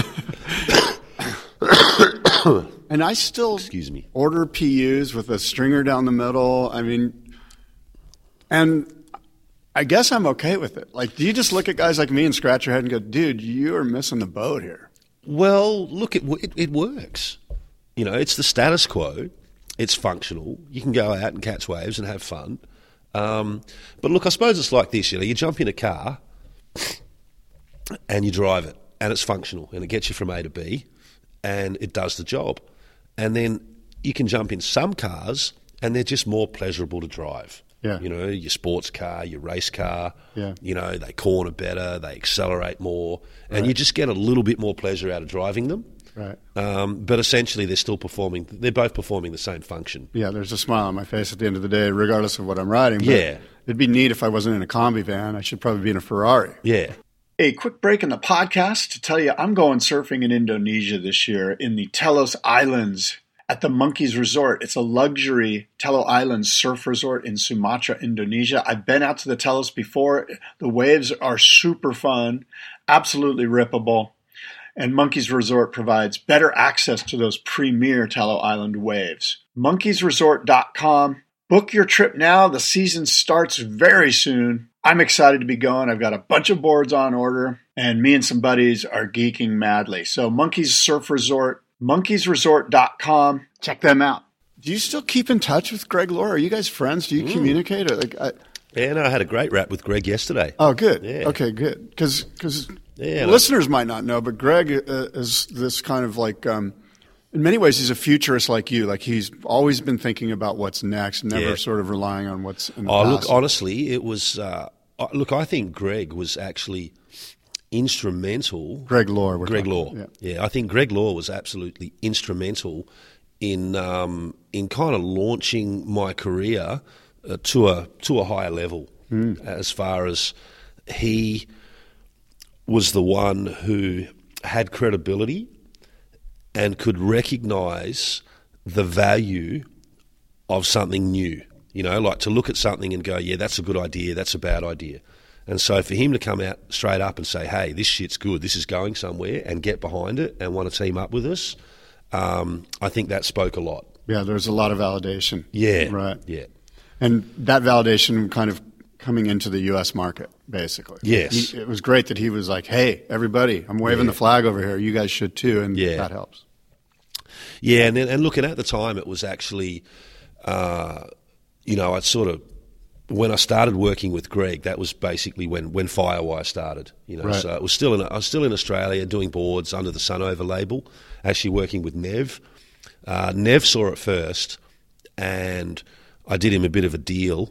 and I still Excuse me. order P Us with a stringer down the middle. I mean, and I guess I'm okay with it. Like, do you just look at guys like me and scratch your head and go, "Dude, you are missing the boat here"? Well, look, it, it, it works. You know, it's the status quo. It's functional. You can go out and catch waves and have fun. Um, but look, I suppose it's like this. You know, you jump in a car and you drive it, and it's functional, and it gets you from A to B, and it does the job. And then you can jump in some cars, and they're just more pleasurable to drive. Yeah. You know, your sports car, your race car. Yeah. You know, they corner better, they accelerate more, and Right. you just get a little bit more pleasure out of driving them. Right. Um, but essentially, they're still performing. They're both performing the same function. Yeah, there's a smile on my face at the end of the day, regardless of what I'm riding. But Yeah. it'd be neat if I wasn't in a combi van. I should probably be in a Ferrari. Yeah. A quick break in the podcast to tell you I'm going surfing in Indonesia this year in the Telos Islands. at the Monkeys Resort. It's a luxury Tello Island surf resort in Sumatra, Indonesia. I've been out to the Telos before. The waves are super fun, absolutely rippable. And Monkeys Resort provides better access to those premier Tello Island waves. monkeys resort dot com. Book your trip now. The season starts very soon. I'm excited to be going. I've got a bunch of boards on order, and me and some buddies are geeking madly. So Monkeys Surf Resort, monkeys resort dot com. Check them out. Do you still keep in touch with Greg Lohr? Are you guys friends? Do you mm. communicate? Or like, I... Yeah, no, I had a great rap with Greg yesterday. Oh, good. Yeah. Okay, good. Because yeah, listeners like... might not know, but Greg uh, is this kind of like, um, in many ways, he's a futurist like you. Like he's always been thinking about what's next, never yeah. sort of relying on what's in the oh, past. Look, honestly, it was, uh, look, I think Greg was actually instrumental. Greg Lohr. Greg talking, Lohr. Yeah. yeah, I think Greg Lohr was absolutely instrumental in um, in kind of launching my career uh, to a to a higher level. Mm. As far as he was the one who had credibility and could recognise the value of something new. You know, like to look at something and go, yeah, that's a good idea, that's a bad idea. And so for him to come out straight up and say, hey, this shit's good, this is going somewhere, and get behind it and want to team up with us, um, I think that spoke a lot. Yeah, there's a lot of validation. Yeah. Right. Yeah. And that validation kind of coming into the U S market, basically. Yes. He, it was great that he was like, hey, everybody, I'm waving yeah. the flag over here. You guys should too, and yeah. that helps. Yeah, and then, and looking at the time, it was actually, uh, you know, I'd sort of, when I started working with Greg, that was basically when, when Firewire started. You know, right. so it was still in, I was still in Australia doing boards under the Sunover label, actually working with Nev. Uh, Nev saw it first, and I did him a bit of a deal.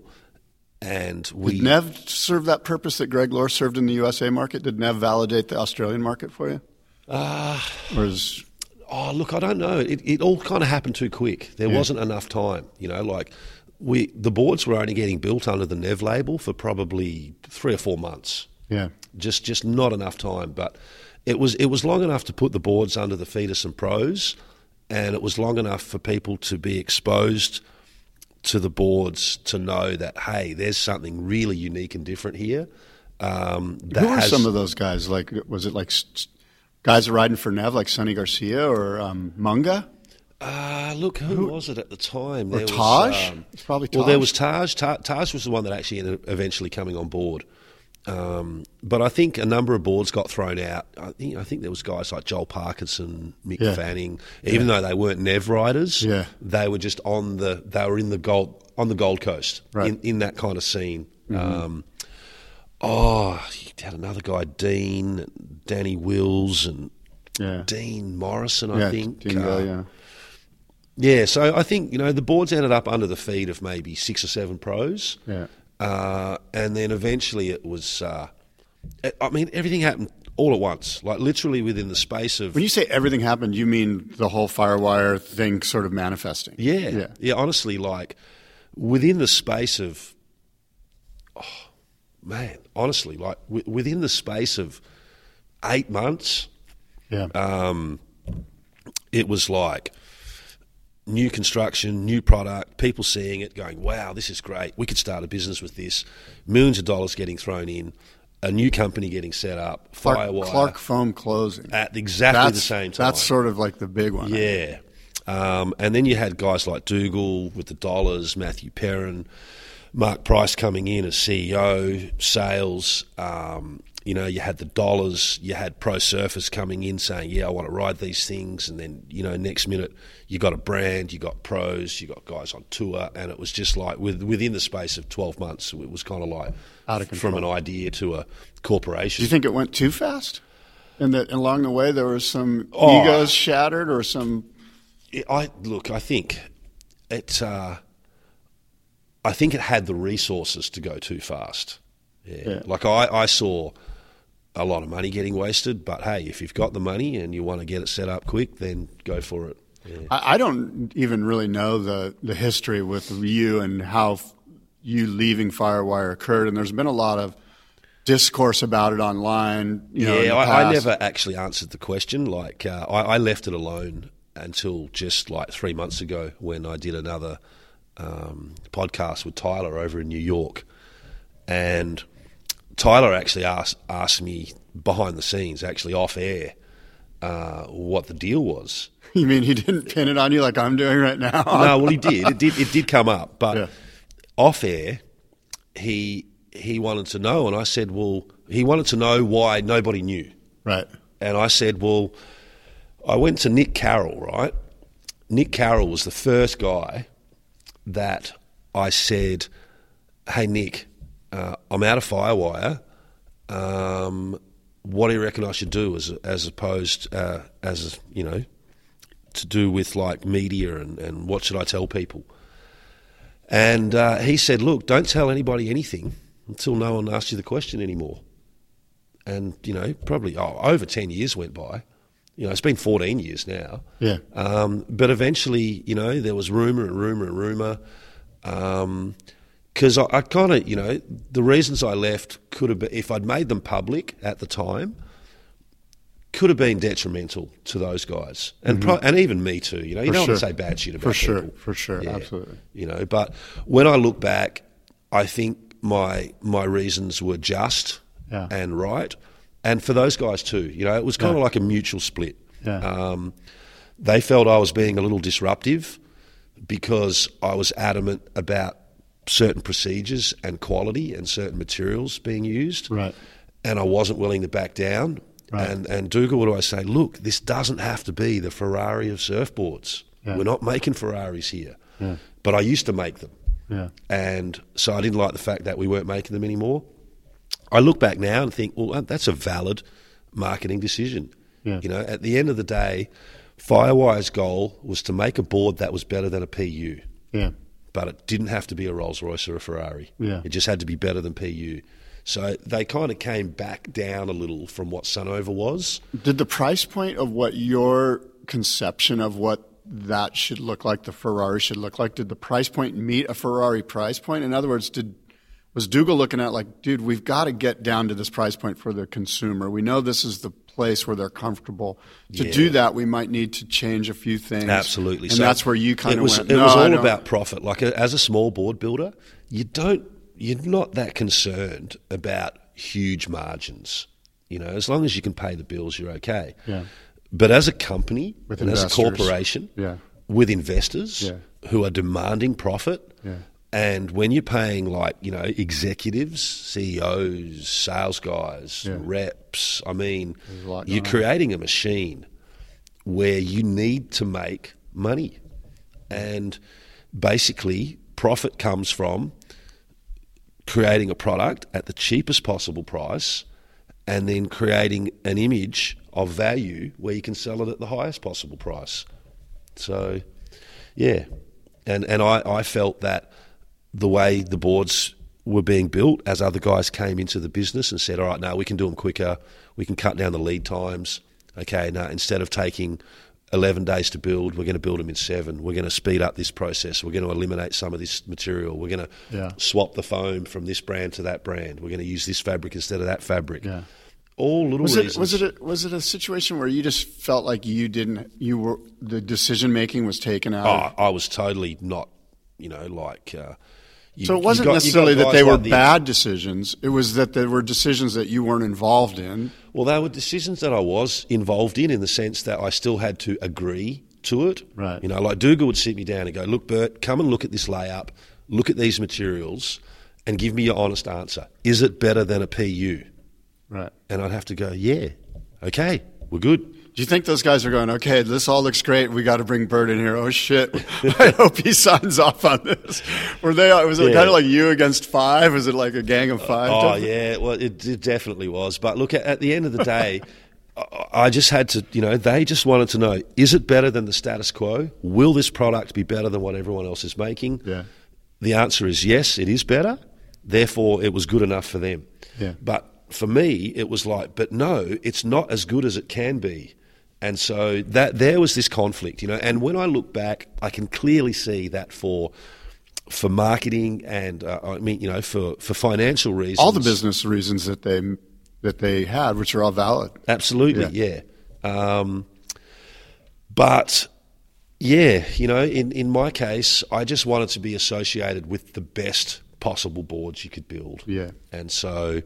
And we Did Nev serve that purpose that Greg Lohr served in the U S A market? Did Nev validate the Australian market for you? Uh, or is... Oh, look, I don't know. It, it all kind of happened too quick. There yeah. wasn't enough time. You know, like we the boards were only getting built under the Nev label for probably three or four months. Yeah, just just not enough time. But it was it was long enough to put the boards under the feet of some pros, and it was long enough for people to be exposed to the boards to know that, hey, there's something really unique and different here. Um, that Who are has, some of those guys? Like, was it like guys riding for Nev, like Sonny Garcia or um, Munga? Uh, look, who, who was it at the time? Or there Taj? Was, um, it's probably Taj. Well, there was Taj. Taj. Taj was the one that actually ended up eventually coming on board. Um, but I think a number of boards got thrown out. I think, I think there was guys like Joel Parkinson, Mick yeah. Fanning. Even yeah. though they weren't Nev riders, yeah. they were just on the they were in the Gold on the Gold Coast right. in, in that kind of scene. Mm-hmm. Um, oh, you had another guy, Dean, Danny Wills, and yeah. Dean Morrison. I yeah, think. Dean uh, Bell, yeah. Yeah, so I think, you know, the boards ended up under the feet of maybe six or seven pros. Yeah. Uh, and then eventually it was, uh, I mean, everything happened all at once, like literally within the space of... When you say everything happened, you mean the whole Firewire thing sort of manifesting? Yeah. Yeah, yeah honestly, like within the space of, oh, man, honestly, like w- within the space of eight months, yeah, um, it was like... new construction, new product, people seeing it, going, wow, this is great. We could start a business with this. Millions of dollars getting thrown in, a new company getting set up, Clark, Firewire. Clark Foam closing. At exactly that's, the same time. That's sort of like the big one. Yeah. Um, and then you had guys like Dougal with the dollars, Matthew Perrin, Mark Price coming in as C E O, sales. Um, you know, you had the dollars, you had pro surfers coming in saying, yeah, I want to ride these things. And then, you know, next minute you got a brand, you got pros, you got guys on tour. And it was just like with, within the space of twelve months, it was kind of like out of control. From an idea to a corporation. Do you think it went too fast? And that along the way there was some oh, egos shattered or some... I Look, I think it, uh, I think it had the resources to go too fast. Yeah. yeah. Like I, I saw... a lot of money getting wasted, but hey, if you've got the money and you want to get it set up quick, then go for it. Yeah. I, I don't even really know the, the history with you and how f- you leaving Firewire occurred, and there's been a lot of discourse about it online. You know, yeah, in the I, past. I never actually answered the question. Like, uh, I, I left it alone until just like three months ago when I did another um, podcast with Tyler over in New York. And Tyler actually asked, asked me behind the scenes, actually off air, uh, what the deal was. You mean he didn't pin it on you like I'm doing right now? No, well, he did. It did. It did come up, but Yeah. off air, he he wanted to know, and I said, well, he wanted to know why nobody knew. Right. And I said, well, I went to Nick Carroll, right? Nick Carroll was the first guy that I said, hey, Nick, uh, I'm out of Firewire. Um, what do you reckon I should do as as opposed, uh, as, you know, to do with like media and, and what should I tell people? And uh, he said, look, don't tell anybody anything until no one asks you the question anymore. And, you know, probably oh, over ten years went by. You know, it's been fourteen years now. Yeah. Um, but eventually, you know, there was rumour and rumour and rumour. Because um, I, I kind of, you know, the reasons I left could have been, if I'd made them public at the time, could have been detrimental to those guys, and mm-hmm. pro- and even me too. You know, you for don't sure. want to say bad shit about for sure, people. for sure, yeah, absolutely. You know, but when I look back, I think my my reasons were just yeah. and right, and for those guys too. You know, it was kind yeah. of like a mutual split. Yeah. Um, they felt I was being a little disruptive because I was adamant about certain procedures and quality and certain materials being used, right? And I wasn't willing to back down. Right. And and Dougal would always say, look, this doesn't have to be the Ferrari of surfboards. Yeah. We're not making Ferraris here. Yeah. But I used to make them. Yeah. And so I didn't like the fact that we weren't making them anymore. I look back now and think, well, that's a valid marketing decision. Yeah. You know, at the end of the day, Firewire's goal was to make a board that was better than a P U. Yeah. But it didn't have to be a Rolls-Royce or a Ferrari. Yeah. It just had to be better than P U. So they kind of came back down a little from what Sunover was. Did the price point of what your conception of what that should look like, the Ferrari should look like, did the price point meet a Ferrari price point? In other words, did was Dougal looking at like, dude, we've got to get down to this price point for the consumer. We know this is the place where they're comfortable. To yeah. do that, we might need to change a few things. Absolutely. And so that's where you kind it of was, went, It no, was I all don't. about profit. Like a, as a small board builder, you don't, you're not that concerned about huge margins. You know, as long as you can pay the bills, you're okay. Yeah. But as a company, with and investors. as a corporation, yeah. with investors yeah. who are demanding profit, yeah. and when you're paying like, you know, executives, C E Os, sales guys, yeah. reps, I mean, you're you're creating a machine where you need to make money. And basically, profit comes from creating a product at the cheapest possible price and then creating an image of value where you can sell it at the highest possible price. So, yeah. And and I, I felt that the way the boards were being built, as other guys came into the business and said, all right, now we can do them quicker, we can cut down the lead times. Okay, now instead of taking eleven days to build, we're going to build them in seven. We're going to speed up this process. We're going to eliminate some of this material. We're going to yeah. swap the foam from this brand to that brand. We're going to use this fabric instead of that fabric. Yeah. All little was reasons. It, was it a, was it a situation where you just felt like you didn't you were the decision making was taken out? Oh, I was totally not, you know, like. Uh, you, so it wasn't you got, necessarily you got that they guys were like the, bad decisions. It was that there were decisions that you weren't involved in. Well, they were decisions that I was involved in, in the sense that I still had to agree to it. Right. You know, like Dougal would sit me down and go, look, Bert, come and look at this layup, look at these materials, and give me your honest answer. Is it better than a P U? Right. And I'd have to go, yeah, okay, we're good. Do you think those guys are going, okay, this all looks great, we got to bring Bert in here? Oh, shit, I hope he signs off on this. Were they? Was it Yeah. kind of like you against five? Was it like a gang of five? Oh, yeah, well, it, it definitely was. But look, at, at the end of the day, I, I just had to, you know, they just wanted to know, is it better than the status quo? Will this product be better than what everyone else is making? Yeah. The answer is yes, it is better. Therefore, it was good enough for them. Yeah. But for me, it was like, but no, it's not as good as it can be. And so that there was this conflict, you know. And when I look back, I can clearly see that for for marketing and uh, I mean, you know, for, for financial reasons, All the business reasons that they that they had, which are all valid. absolutely, yeah. Um, but Yeah, you know, in, in my case, I just wanted to be associated with the best possible boards you could build. Yeah. And so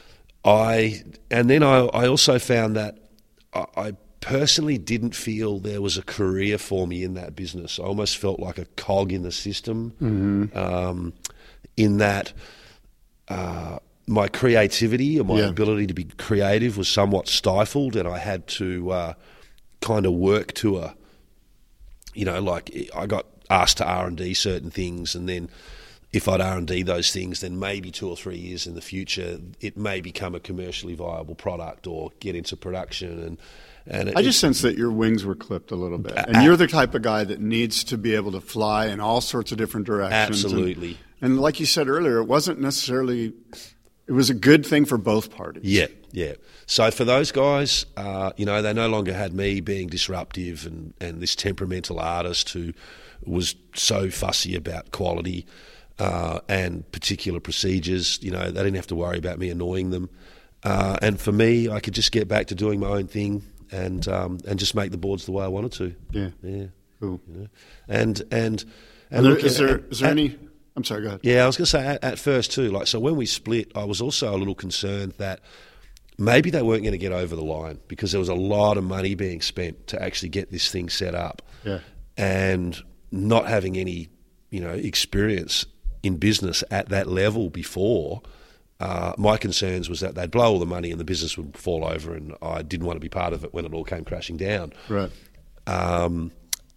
I, and then I, I also found that I, I personally didn't feel there was a career for me in that business. I almost felt like a cog in the system, mm-hmm. um, in that uh, my creativity and my yeah. ability to be creative was somewhat stifled, and I had to uh, kind of work to a, you know, like I got asked to R and D certain things, and then if I'd R and D those things, then maybe two or three years in the future, it may become a commercially viable product or get into production. And, and it, I just sense that your wings were clipped a little bit. And uh, you're the type of guy that needs to be able to fly in all sorts of different directions. Absolutely. And, and like you said earlier, it wasn't necessarily – it was a good thing for both parties. Yeah, yeah. So for those guys, uh, you know, they no longer had me being disruptive and, and this temperamental artist who was so fussy about quality uh, and particular procedures. You know, they didn't have to worry about me annoying them. Uh, and for me, I could just get back to doing my own thing and um, and just make the boards the way I wanted to. Yeah. Yeah. Cool. You know? And and there, and look, is there at, is there at, any? I'm sorry. Go ahead. Yeah, I was going to say at, at first too. Like, so when we split, I was also a little concerned that maybe they weren't going to get over the line because there was a lot of money being spent to actually get this thing set up. Yeah. And not having any, you know, experience in business at that level before, uh, my concerns was that they'd blow all the money and the business would fall over, and I didn't want to be part of it when it all came crashing down. Right. Um,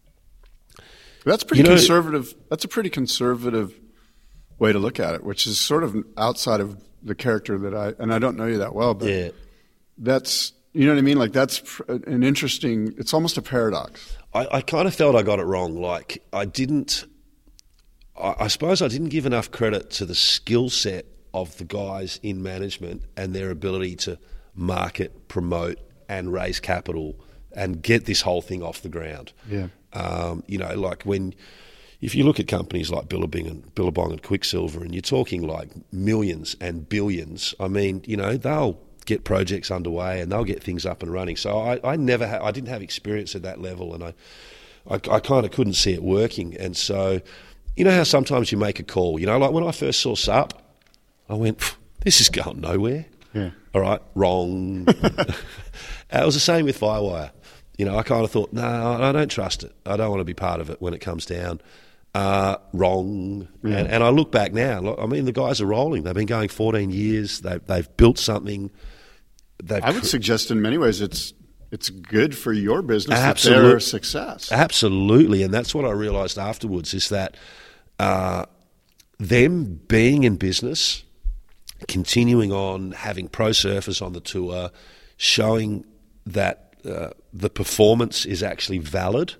that's pretty you know, conservative. That's a pretty conservative way to look at it, which is sort of outside of the character that I, and I don't know you that well, but yeah. that's, you know what I mean? Like that's an interesting, it's almost a paradox. I, I kind of felt I got it wrong. Like I didn't, I, I suppose I didn't give enough credit to the skill set of the guys in management and their ability to market, promote and raise capital and get this whole thing off the ground. Yeah. Um, you know, like when, if you look at companies like Billabong and Billabong and Quicksilver, and you're talking like millions and billions, I mean, you know, they'll get projects underway and they'll get things up and running. So I, I never, ha- I didn't have experience at that level, and I, I, I kind of couldn't see it working. And so, you know how sometimes you make a call. You know, like when I first saw S U P, I went, "This is going nowhere." Yeah. All right, wrong. It was the same with Firewire. You know, I kind of thought, no, I don't trust it. I don't want to be part of it when it comes down. Uh, wrong. Yeah. And, and I look back now. Look, I mean, the guys are rolling. They've been going fourteen years. They've, they've built something. They've I would cr- suggest in many ways it's it's good for your business Absolute, that they're a success. Absolutely. And that's what I realised afterwards is that uh, them being in business, continuing on, having Pro Surfers on the tour, showing that uh, the performance is actually valid,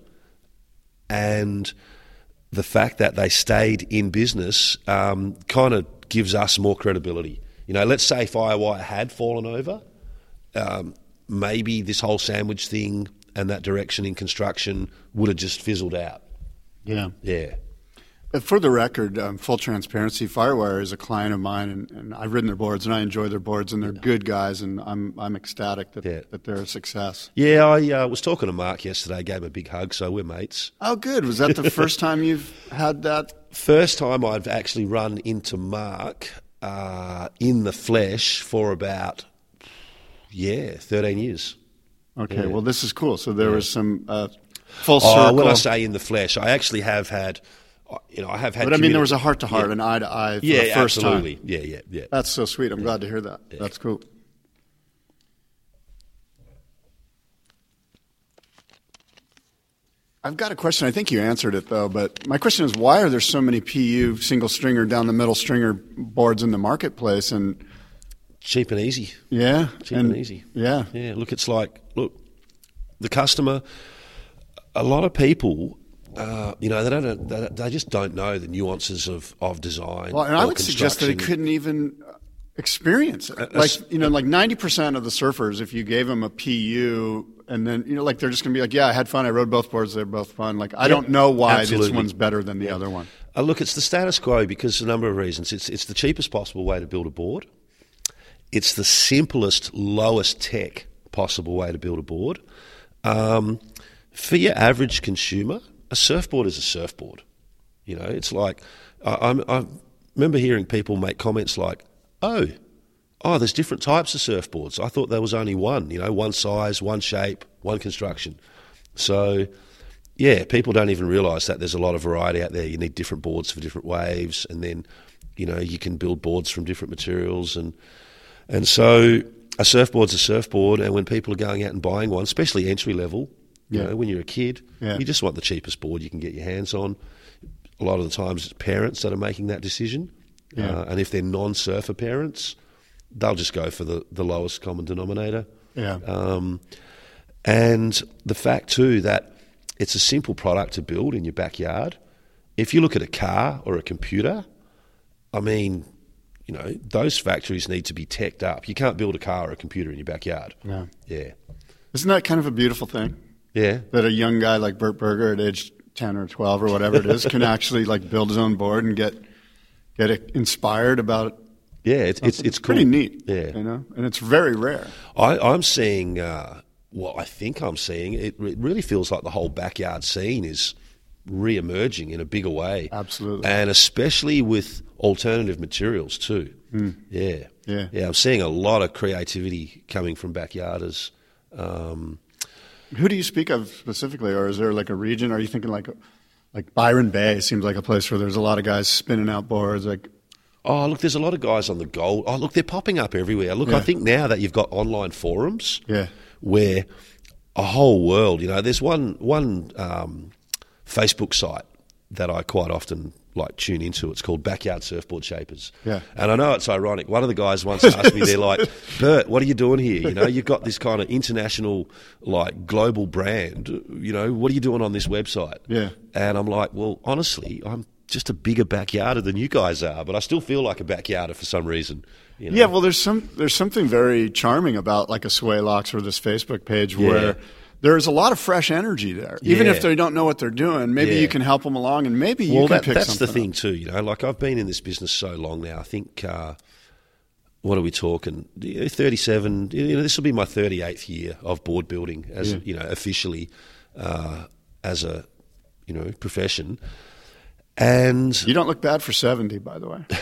and the fact that they stayed in business um, kind of gives us more credibility. You know, let's say Firewire had fallen over, um, maybe this whole sandwich thing and that direction in construction would have just fizzled out. Yeah. Yeah. For the record, um, full transparency, Firewire is a client of mine, and, and I've ridden their boards, and I enjoy their boards, and they're good guys, and I'm I'm ecstatic that, yeah. that they're a success. Yeah, I uh, was talking to Mark yesterday, gave him a big hug, so we're mates. Oh, good. Was that the first time you've had that? First time I've actually run into Mark uh, in the flesh for about, yeah, thirteen years. Okay, yeah. well, this is cool. So there yeah. was some uh, full oh, circle. When I say in the flesh, I actually have had... You know, I have had. But I mean, there was a heart to heart, yeah. an eye to eye for yeah, the first absolutely. time. Yeah, yeah, yeah. That's so sweet. I'm yeah. glad to hear that. Yeah. That's cool. I've got a question. I think you answered it though, but my question is, why are there so many P U single stringer down the middle stringer boards in the marketplace? And cheap and easy. Yeah, cheap and, and easy. Yeah, yeah. Look, it's like look, the customer. A lot of people. Uh, you know, they don't. They, they just don't know the nuances of, of design. Well, and I would suggest that they couldn't even experience it. Uh, like, you know, like ninety percent of the surfers, if you gave them a P U, and then you know, like they're just going to be like, "Yeah, I had fun. I rode both boards. They're both fun." Like, I yeah, don't know why absolutely. this one's better than the yeah. other one. Uh, look, it's the status quo because of a number of reasons. It's it's the cheapest possible way to build a board. It's the simplest, lowest tech possible way to build a board. Um, for your average consumer. a surfboard is a surfboard. You know, it's like I, I'm, I remember hearing people make comments like, "Oh, oh, there's different types of surfboards. I thought there was only one. You know, one size, one shape, one construction." So, yeah, people don't even realise that there's a lot of variety out there. You need different boards for different waves, and then, you know, you can build boards from different materials, and and so a surfboard's a surfboard. And when people are going out and buying one, especially entry level, you Yeah. know, when you're a kid, Yeah. you just want the cheapest board you can get your hands on. A lot of the times it's parents that are making that decision. Yeah. Uh, and if they're non-surfer parents, they'll just go for the, the lowest common denominator. Yeah. Um, and the fact too that it's a simple product to build in your backyard. If you look at a car or a computer, I mean, you know, those factories need to be teched up. You can't build a car or a computer in your backyard. Yeah. Yeah. Isn't that kind of a beautiful thing? Yeah. That a young guy like Burt Berger at age ten or twelve or whatever it is can actually like build his own board and get get it inspired about. Yeah, it's it's, it's cool. Pretty neat. Yeah. You know, and it's very rare. I, I'm seeing, uh, well, I think I'm seeing, it, it really feels like the whole backyard scene is re-emerging in a bigger way. Absolutely. And especially with alternative materials too. Mm. Yeah. Yeah. Yeah, I'm seeing a lot of creativity coming from backyarders. Um, Who do you speak of specifically, or is there like a region? Are you thinking like like Byron Bay seems like a place where there's a lot of guys spinning out boards? Like, oh, look, there's a lot of guys on the Gold. Oh, look, they're popping up everywhere. Look, Yeah. I think now that you've got online forums yeah, where a whole world, you know, there's one one um, Facebook site that I quite often like tune into. It's called Backyard Surfboard Shapers. Yeah. And I know it's ironic. One of the guys once asked me, they're like, "Bert, what are you doing here? You know, you've got this kind of international, like global brand. You know, what are you doing on this website?" Yeah. And I'm like, well, honestly, I'm just a bigger backyarder than you guys are, but I still feel like a backyarder for some reason. You know? yeah. Well, there's some there's something very charming about like a Sway Locks or this Facebook page Yeah. where there's a lot of fresh energy there. Even Yeah. if they don't know what they're doing, maybe Yeah. you can help them along, and maybe you Well, can that, pick that's something the thing up. too. You know, like I've been in this business so long now. I think uh, what are we talking? thirty-seven. You know, this will be my thirty-eighth year of board building as Yeah. you know officially uh, as a you know profession. And You don't look bad for seventy, by the way.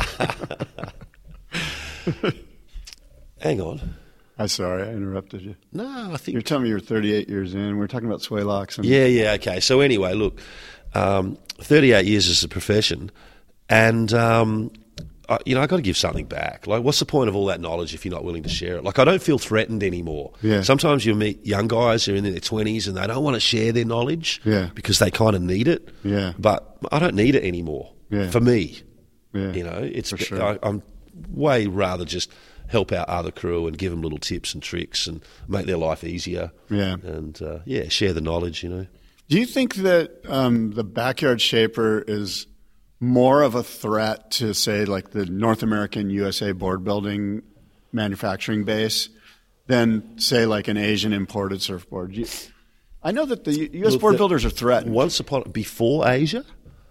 hang on, I'm sorry, I interrupted you. no, I think You're telling me you're thirty-eight years in. We're talking about Sway Locks. And Yeah, yeah, okay. So anyway, look, um, thirty-eight years as a profession, and um, I, you know, I got to give something back. Like, what's the point of all that knowledge if you're not willing to share it? Like, I don't feel threatened anymore. Yeah. Sometimes you meet young guys who are in their twenties and they don't want to share their knowledge Yeah. because they kind of need it. Yeah. But I don't need it anymore. Yeah. For me, Yeah, you know, it's for sure. I, I'm way rather just help out other crew and give them little tips and tricks and make their life easier. Yeah. And uh, yeah, share the knowledge. You know. Do you think that um, the Backyard Shaper is more of a threat to, say, like the North American U S A board building manufacturing base than, say, like an Asian imported surfboard? You, I know that the U S Look, board the- builders are threatened. Once upon before Asia,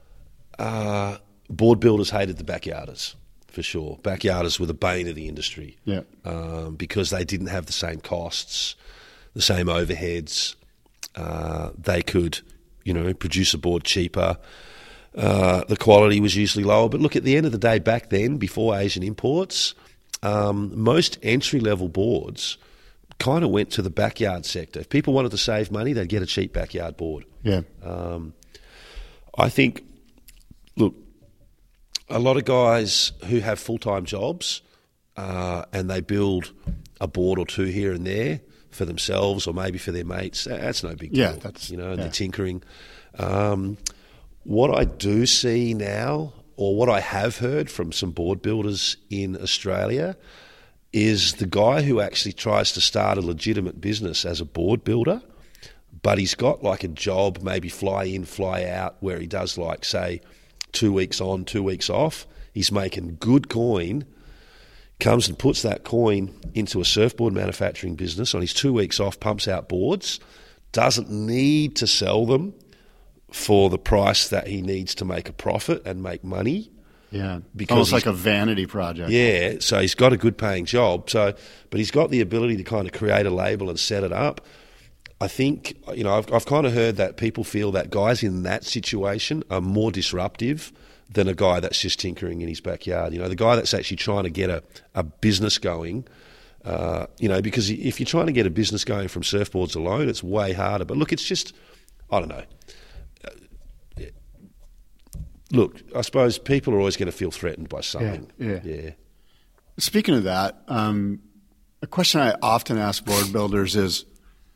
uh, board builders hated the backyarders for sure. Backyarders were the bane of the industry. Yeah. Um, because they didn't have the same costs, the same overheads. Uh, they could, you know, produce a board cheaper. Uh, the quality was usually lower. But look, at the end of the day, back then, before Asian imports, um, most entry-level boards kind of went to the backyard sector. If people wanted to save money, they'd get a cheap backyard board. Yeah. Um, I think, look, a lot of guys who have full-time jobs uh, and they build a board or two here and there for themselves or maybe for their mates, that's no big deal. Yeah, that's- you know, and yeah. they're tinkering. Um, what I do see now, or what I have heard from some board builders in Australia, is the guy who actually tries to start a legitimate business as a board builder, but he's got like a job, maybe fly in, fly out, where he does like, say, two weeks on, two weeks off. He's making good coin, comes and puts that coin into a surfboard manufacturing business on his two weeks off, pumps out boards, doesn't need to sell them for the price that he needs to make a profit and make money. Yeah. Because Almost he's- like a vanity project. Yeah, so he's got a good paying job, so but he's got the ability to kind of create a label and set it up. I think, you know, I've, I've kind of heard that people feel that guys in that situation are more disruptive than a guy that's just tinkering in his backyard. You know, the guy that's actually trying to get a, a business going, uh, you know, because if you're trying to get a business going from surfboards alone, it's way harder. But look, it's just, I don't know. Uh, look, I suppose people are always going to feel threatened by something. Yeah. yeah. yeah. Speaking of that, um, a question I often ask board builders is,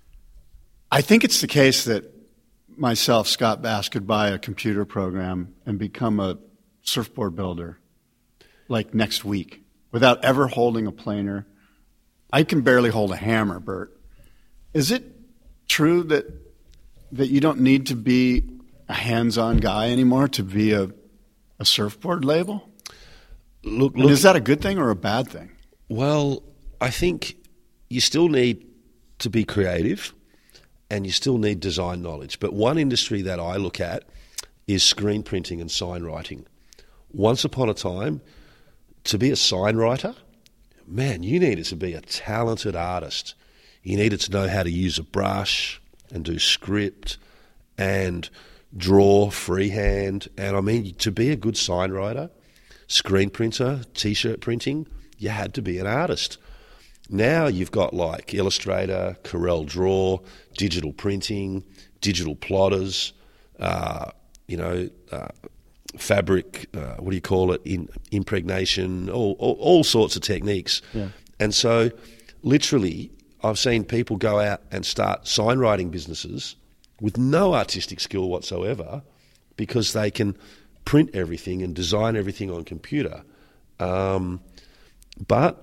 I think it's the case that myself, Scott Bass, could buy a computer program and become a surfboard builder like next week without ever holding a planer. I can barely hold a hammer, Bert. Is it true that that you don't need to be a hands-on guy anymore to be a, a surfboard label? Look, and look, is that a good thing or a bad thing? Well, I think you still need to be creative and you still need design knowledge. But one industry that I look at is screen printing and sign writing. Once upon a time, to be a sign writer, man, you needed to be a talented artist. You needed to know how to use a brush and do script and draw freehand. And I mean, to be a good sign writer, screen printer, T-shirt printing, you had to be an artist. Now you've got like Illustrator, Corel Draw, digital printing, digital plotters, uh, you know, uh, fabric, uh, what do you call it, in, impregnation, all, all, all sorts of techniques. Yeah. And so literally I've seen people go out and start sign writing businesses with no artistic skill whatsoever because they can print everything and design everything on computer. Um, but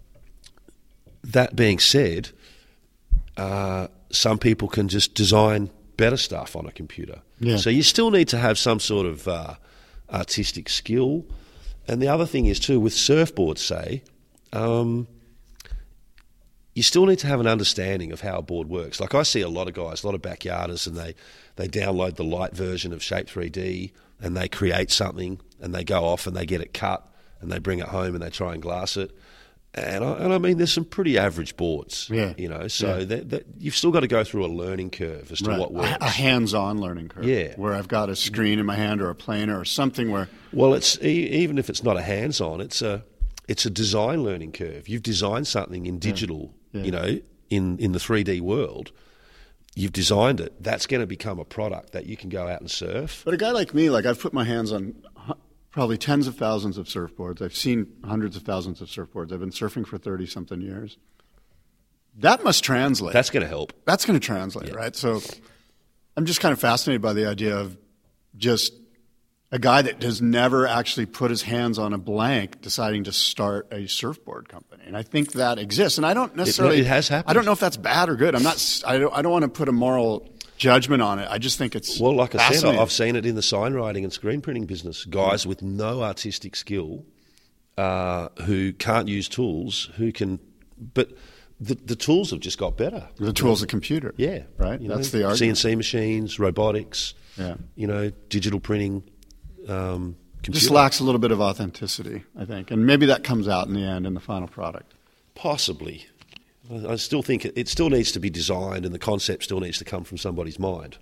that being said, uh, some people can just design better stuff on a computer. Yeah. So you still need to have some sort of uh, artistic skill. And the other thing is too, with surfboards, say, um, you still need to have an understanding of how a board works. Like I see a lot of guys, a lot of backyarders, and they, they download the light version of Shape three D and they create something and they go off and they get it cut and they bring it home and they try and glass it. And I, and I mean, there's some pretty average boards, yeah. you know, so yeah. that, that you've still got to go through a learning curve as to right. what works. A, a hands-on learning curve, yeah. where I've got a screen in my hand or a planer or something where... Well, it's e- even if it's not a hands-on, it's a it's a design learning curve. You've designed something in digital, yeah. Yeah. you know, in, in the three D world. You've designed it. That's going to become a product that you can go out and surf. But a guy like me, like I've put my hands on probably tens of thousands of surfboards. I've seen hundreds of thousands of surfboards. I've been surfing for thirty-something years. That must translate. That's going to help. That's going to translate, yeah. right? So I'm just kind of fascinated by the idea of just a guy that has never actually put his hands on a blank deciding to start a surfboard company. And I think that exists. And I don't necessarily... It, it has happened. I don't know if that's bad or good. I'm not... I don't, I don't want to put a moral judgment on it. I just think it's Well, like I said, fascinating. I've seen it in the sign writing and screen printing business. Guys with no artistic skill uh, who can't use tools, who can... But the, the tools have just got better. The tool's a computer. Yeah. Right? You That's know, the argument. C N C machines, robotics, Yeah. you know, digital printing, um, computer. Just lacks a little bit of authenticity, I think. And maybe that comes out in the end in the final product. Possibly. I I still think it, it still needs to be designed and the concept still needs to come from somebody's mind.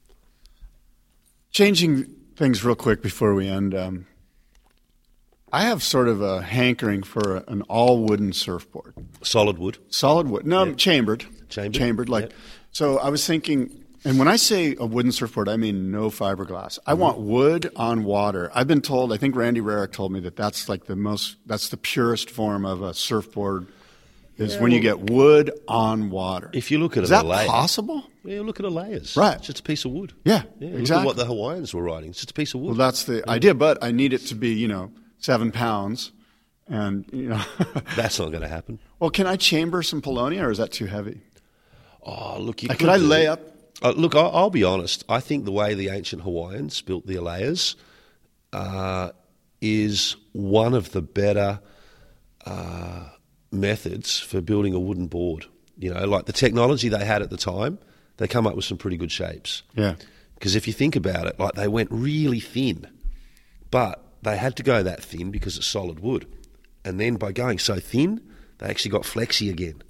Changing things real quick before we end, um, I have sort of a hankering for an all-wooden surfboard. Solid wood. Solid wood. No, Yep. chambered. Chambered? Chambered. Like, Yep. So I was thinking, and when I say a wooden surfboard, I mean no fiberglass. I want wood on water. I've been told, I think Randy Rarick told me that that's like the most, that's the purest form of a surfboard is when you get wood on water. If you look at Is it, that a layer, possible? Yeah, look at the layers. Right. It's just a piece of wood. Yeah, Yeah, look exactly. at what the Hawaiians were writing. It's just a piece of wood. Well, that's the idea, but I need it to be, you know, seven pounds. And, you know. That's not going to happen. Well, can I chamber some Polonia or is that too heavy? Oh, look, you Like, could could I do lay it. up? Uh, look, I'll, I'll be honest. I think the way the ancient Hawaiians built their layers uh, is one of the better uh, methods for building a wooden board. You know, like the technology they had at the time, they come up with some pretty good shapes. Yeah. Because if you think about it, like they went really thin, but they had to go that thin because it's solid wood. And then by going so thin, they actually got flexy again.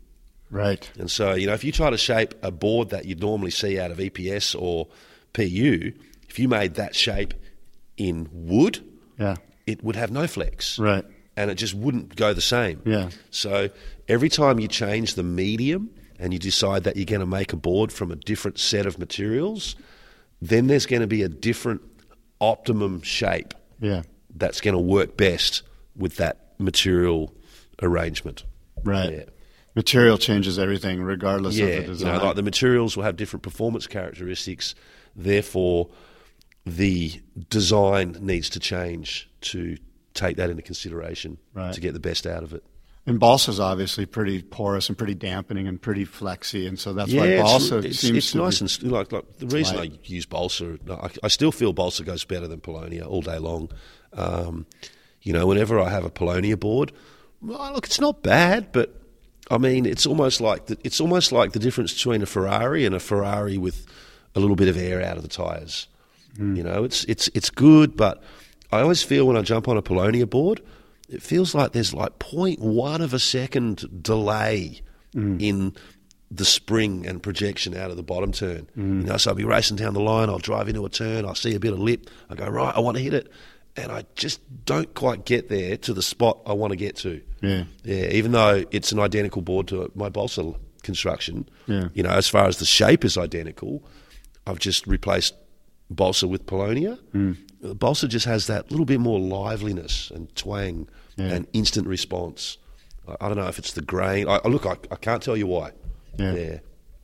Right. And so, you know, if you try to shape a board that you'd normally see out of E P S or P U, if you made that shape in wood, yeah, it would have no flex. Right. And it just wouldn't go the same. Yeah. So every time you change the medium and you decide that you're going to make a board from a different set of materials, then there's going to be a different optimum shape yeah. that's going to work best with that material arrangement. Right. Yeah. Material changes everything regardless yeah, of the design. you know, like the materials will have different performance characteristics, therefore the design needs to change to take that into consideration right. to get the best out of it. And balsa's obviously pretty porous and pretty dampening and pretty flexy, and so that's yeah, why it's, balsa it's, seems it's to nice be and like, like the reason light. I use balsa, I, I still feel balsa goes better than Polonia all day long. Um, you know, whenever I have a Polonia board, well, look, it's not bad, but I mean, it's almost like the, it's almost like the difference between a Ferrari and a Ferrari with a little bit of air out of the tyres. Mm. You know, it's it's it's good, but I always feel when I jump on a Polonia board, it feels like there's like zero point one of a second delay mm. in the spring and projection out of the bottom turn. Mm. You know, so I'll be racing down the line, I'll drive into a turn, I'll see a bit of lip, I go, right, I want to hit it. And I just don't quite get there to the spot I want to get to. Yeah. Yeah, even though it's an identical board to my balsa construction, yeah. you know, as far as the shape is identical, I've just replaced balsa with Polonia. Mm. Balsa just has that little bit more liveliness and twang yeah. and instant response. I, I don't know if it's the grain. I, look, I, I can't tell you why. Yeah. yeah.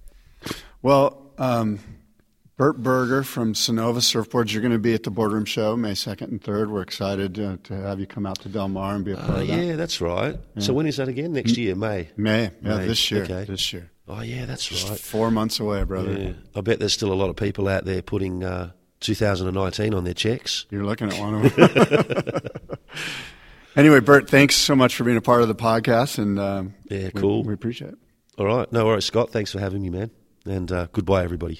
Well, um, Bert Berger from Sonova Surfboards, you're going to be at the Boardroom Show May second and third. We're excited uh, to have you come out to Del Mar and be a part uh, of that. Yeah, that's right. Yeah. So when is that again? Next year, May? May, yeah, May. this year. Okay. This year. Oh, yeah, that's Just right. Four months away, brother. Yeah. I bet there's still a lot of people out there putting uh, two thousand nineteen on their checks. You're looking at one of them. Anyway, Bert, thanks so much for being a part of the podcast. And um, yeah, cool. We, we appreciate it. All right. No worries, Scott. Thanks for having me, man. And uh, goodbye, everybody.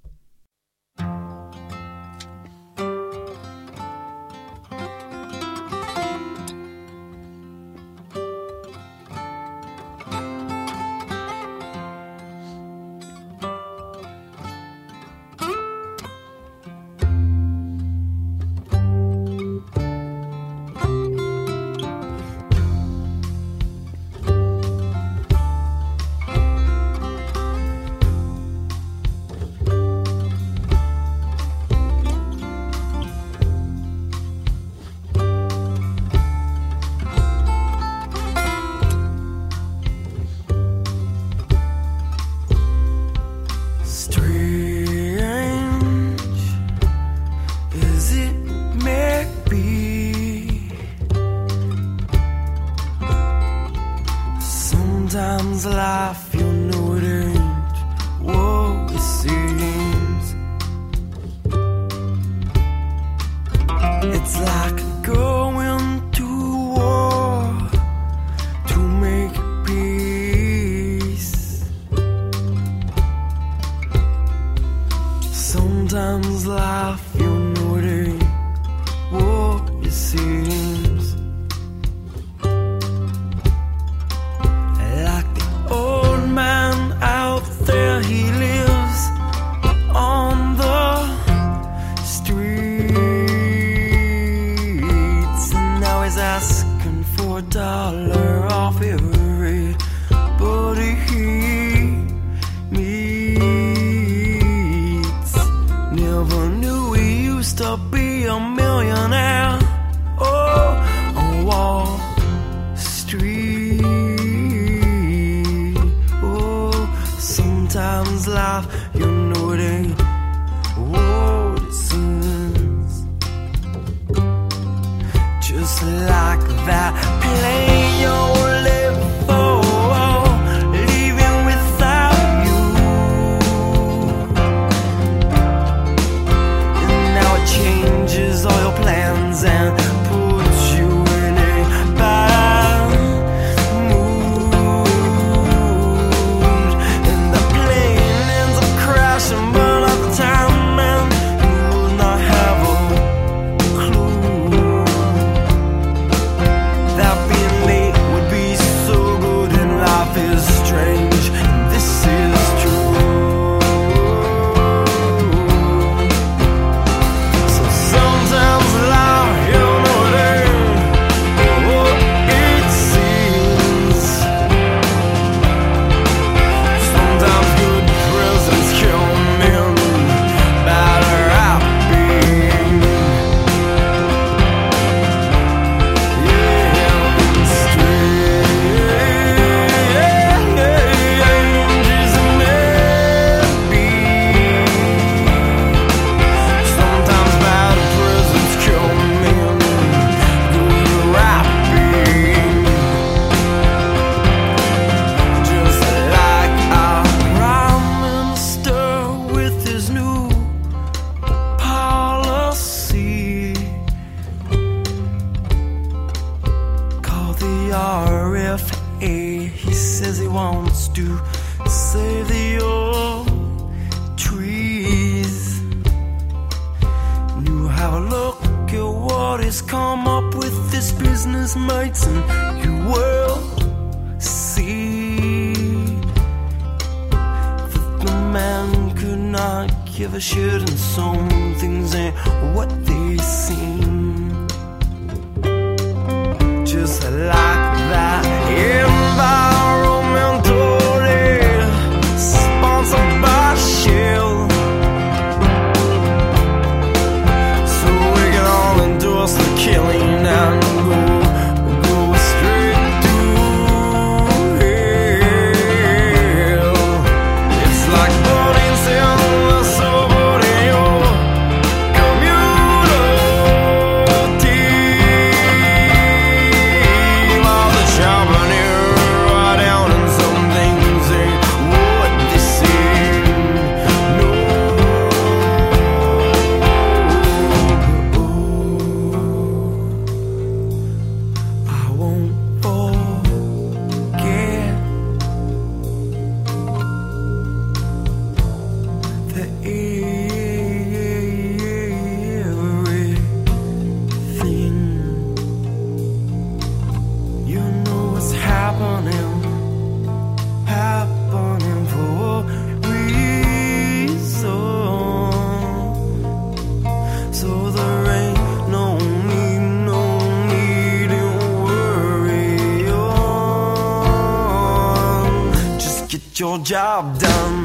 Sometimes life, you know it ain't what it seems. It's like going to war to make peace. Sometimes life, you know it ain't what it seems. He lives on the streets, and now he's asking for a dollar off everybody he meets. Never knew he used to be a millionaire. Oh, on Wall Street. Sometimes life, you know it ain't what it seems. Just like that plane you live for, leaving with R F A. He says he wants to save the old trees. And you have a look at what he's come up with, this business, mates, and you will see that the man could not give a shit, and some things ain't what they seem. Just like that environmental day, sponsored by Shell, so we can all endorse the killing and go, go straight to hell. It's like burning stainless over your community. While the chopping here right down, and some things ain't what they seem. No. I won't forget that everything, you know what's happening, happening for a reason. So there ain't no need, no need to worry on. Just get your job done.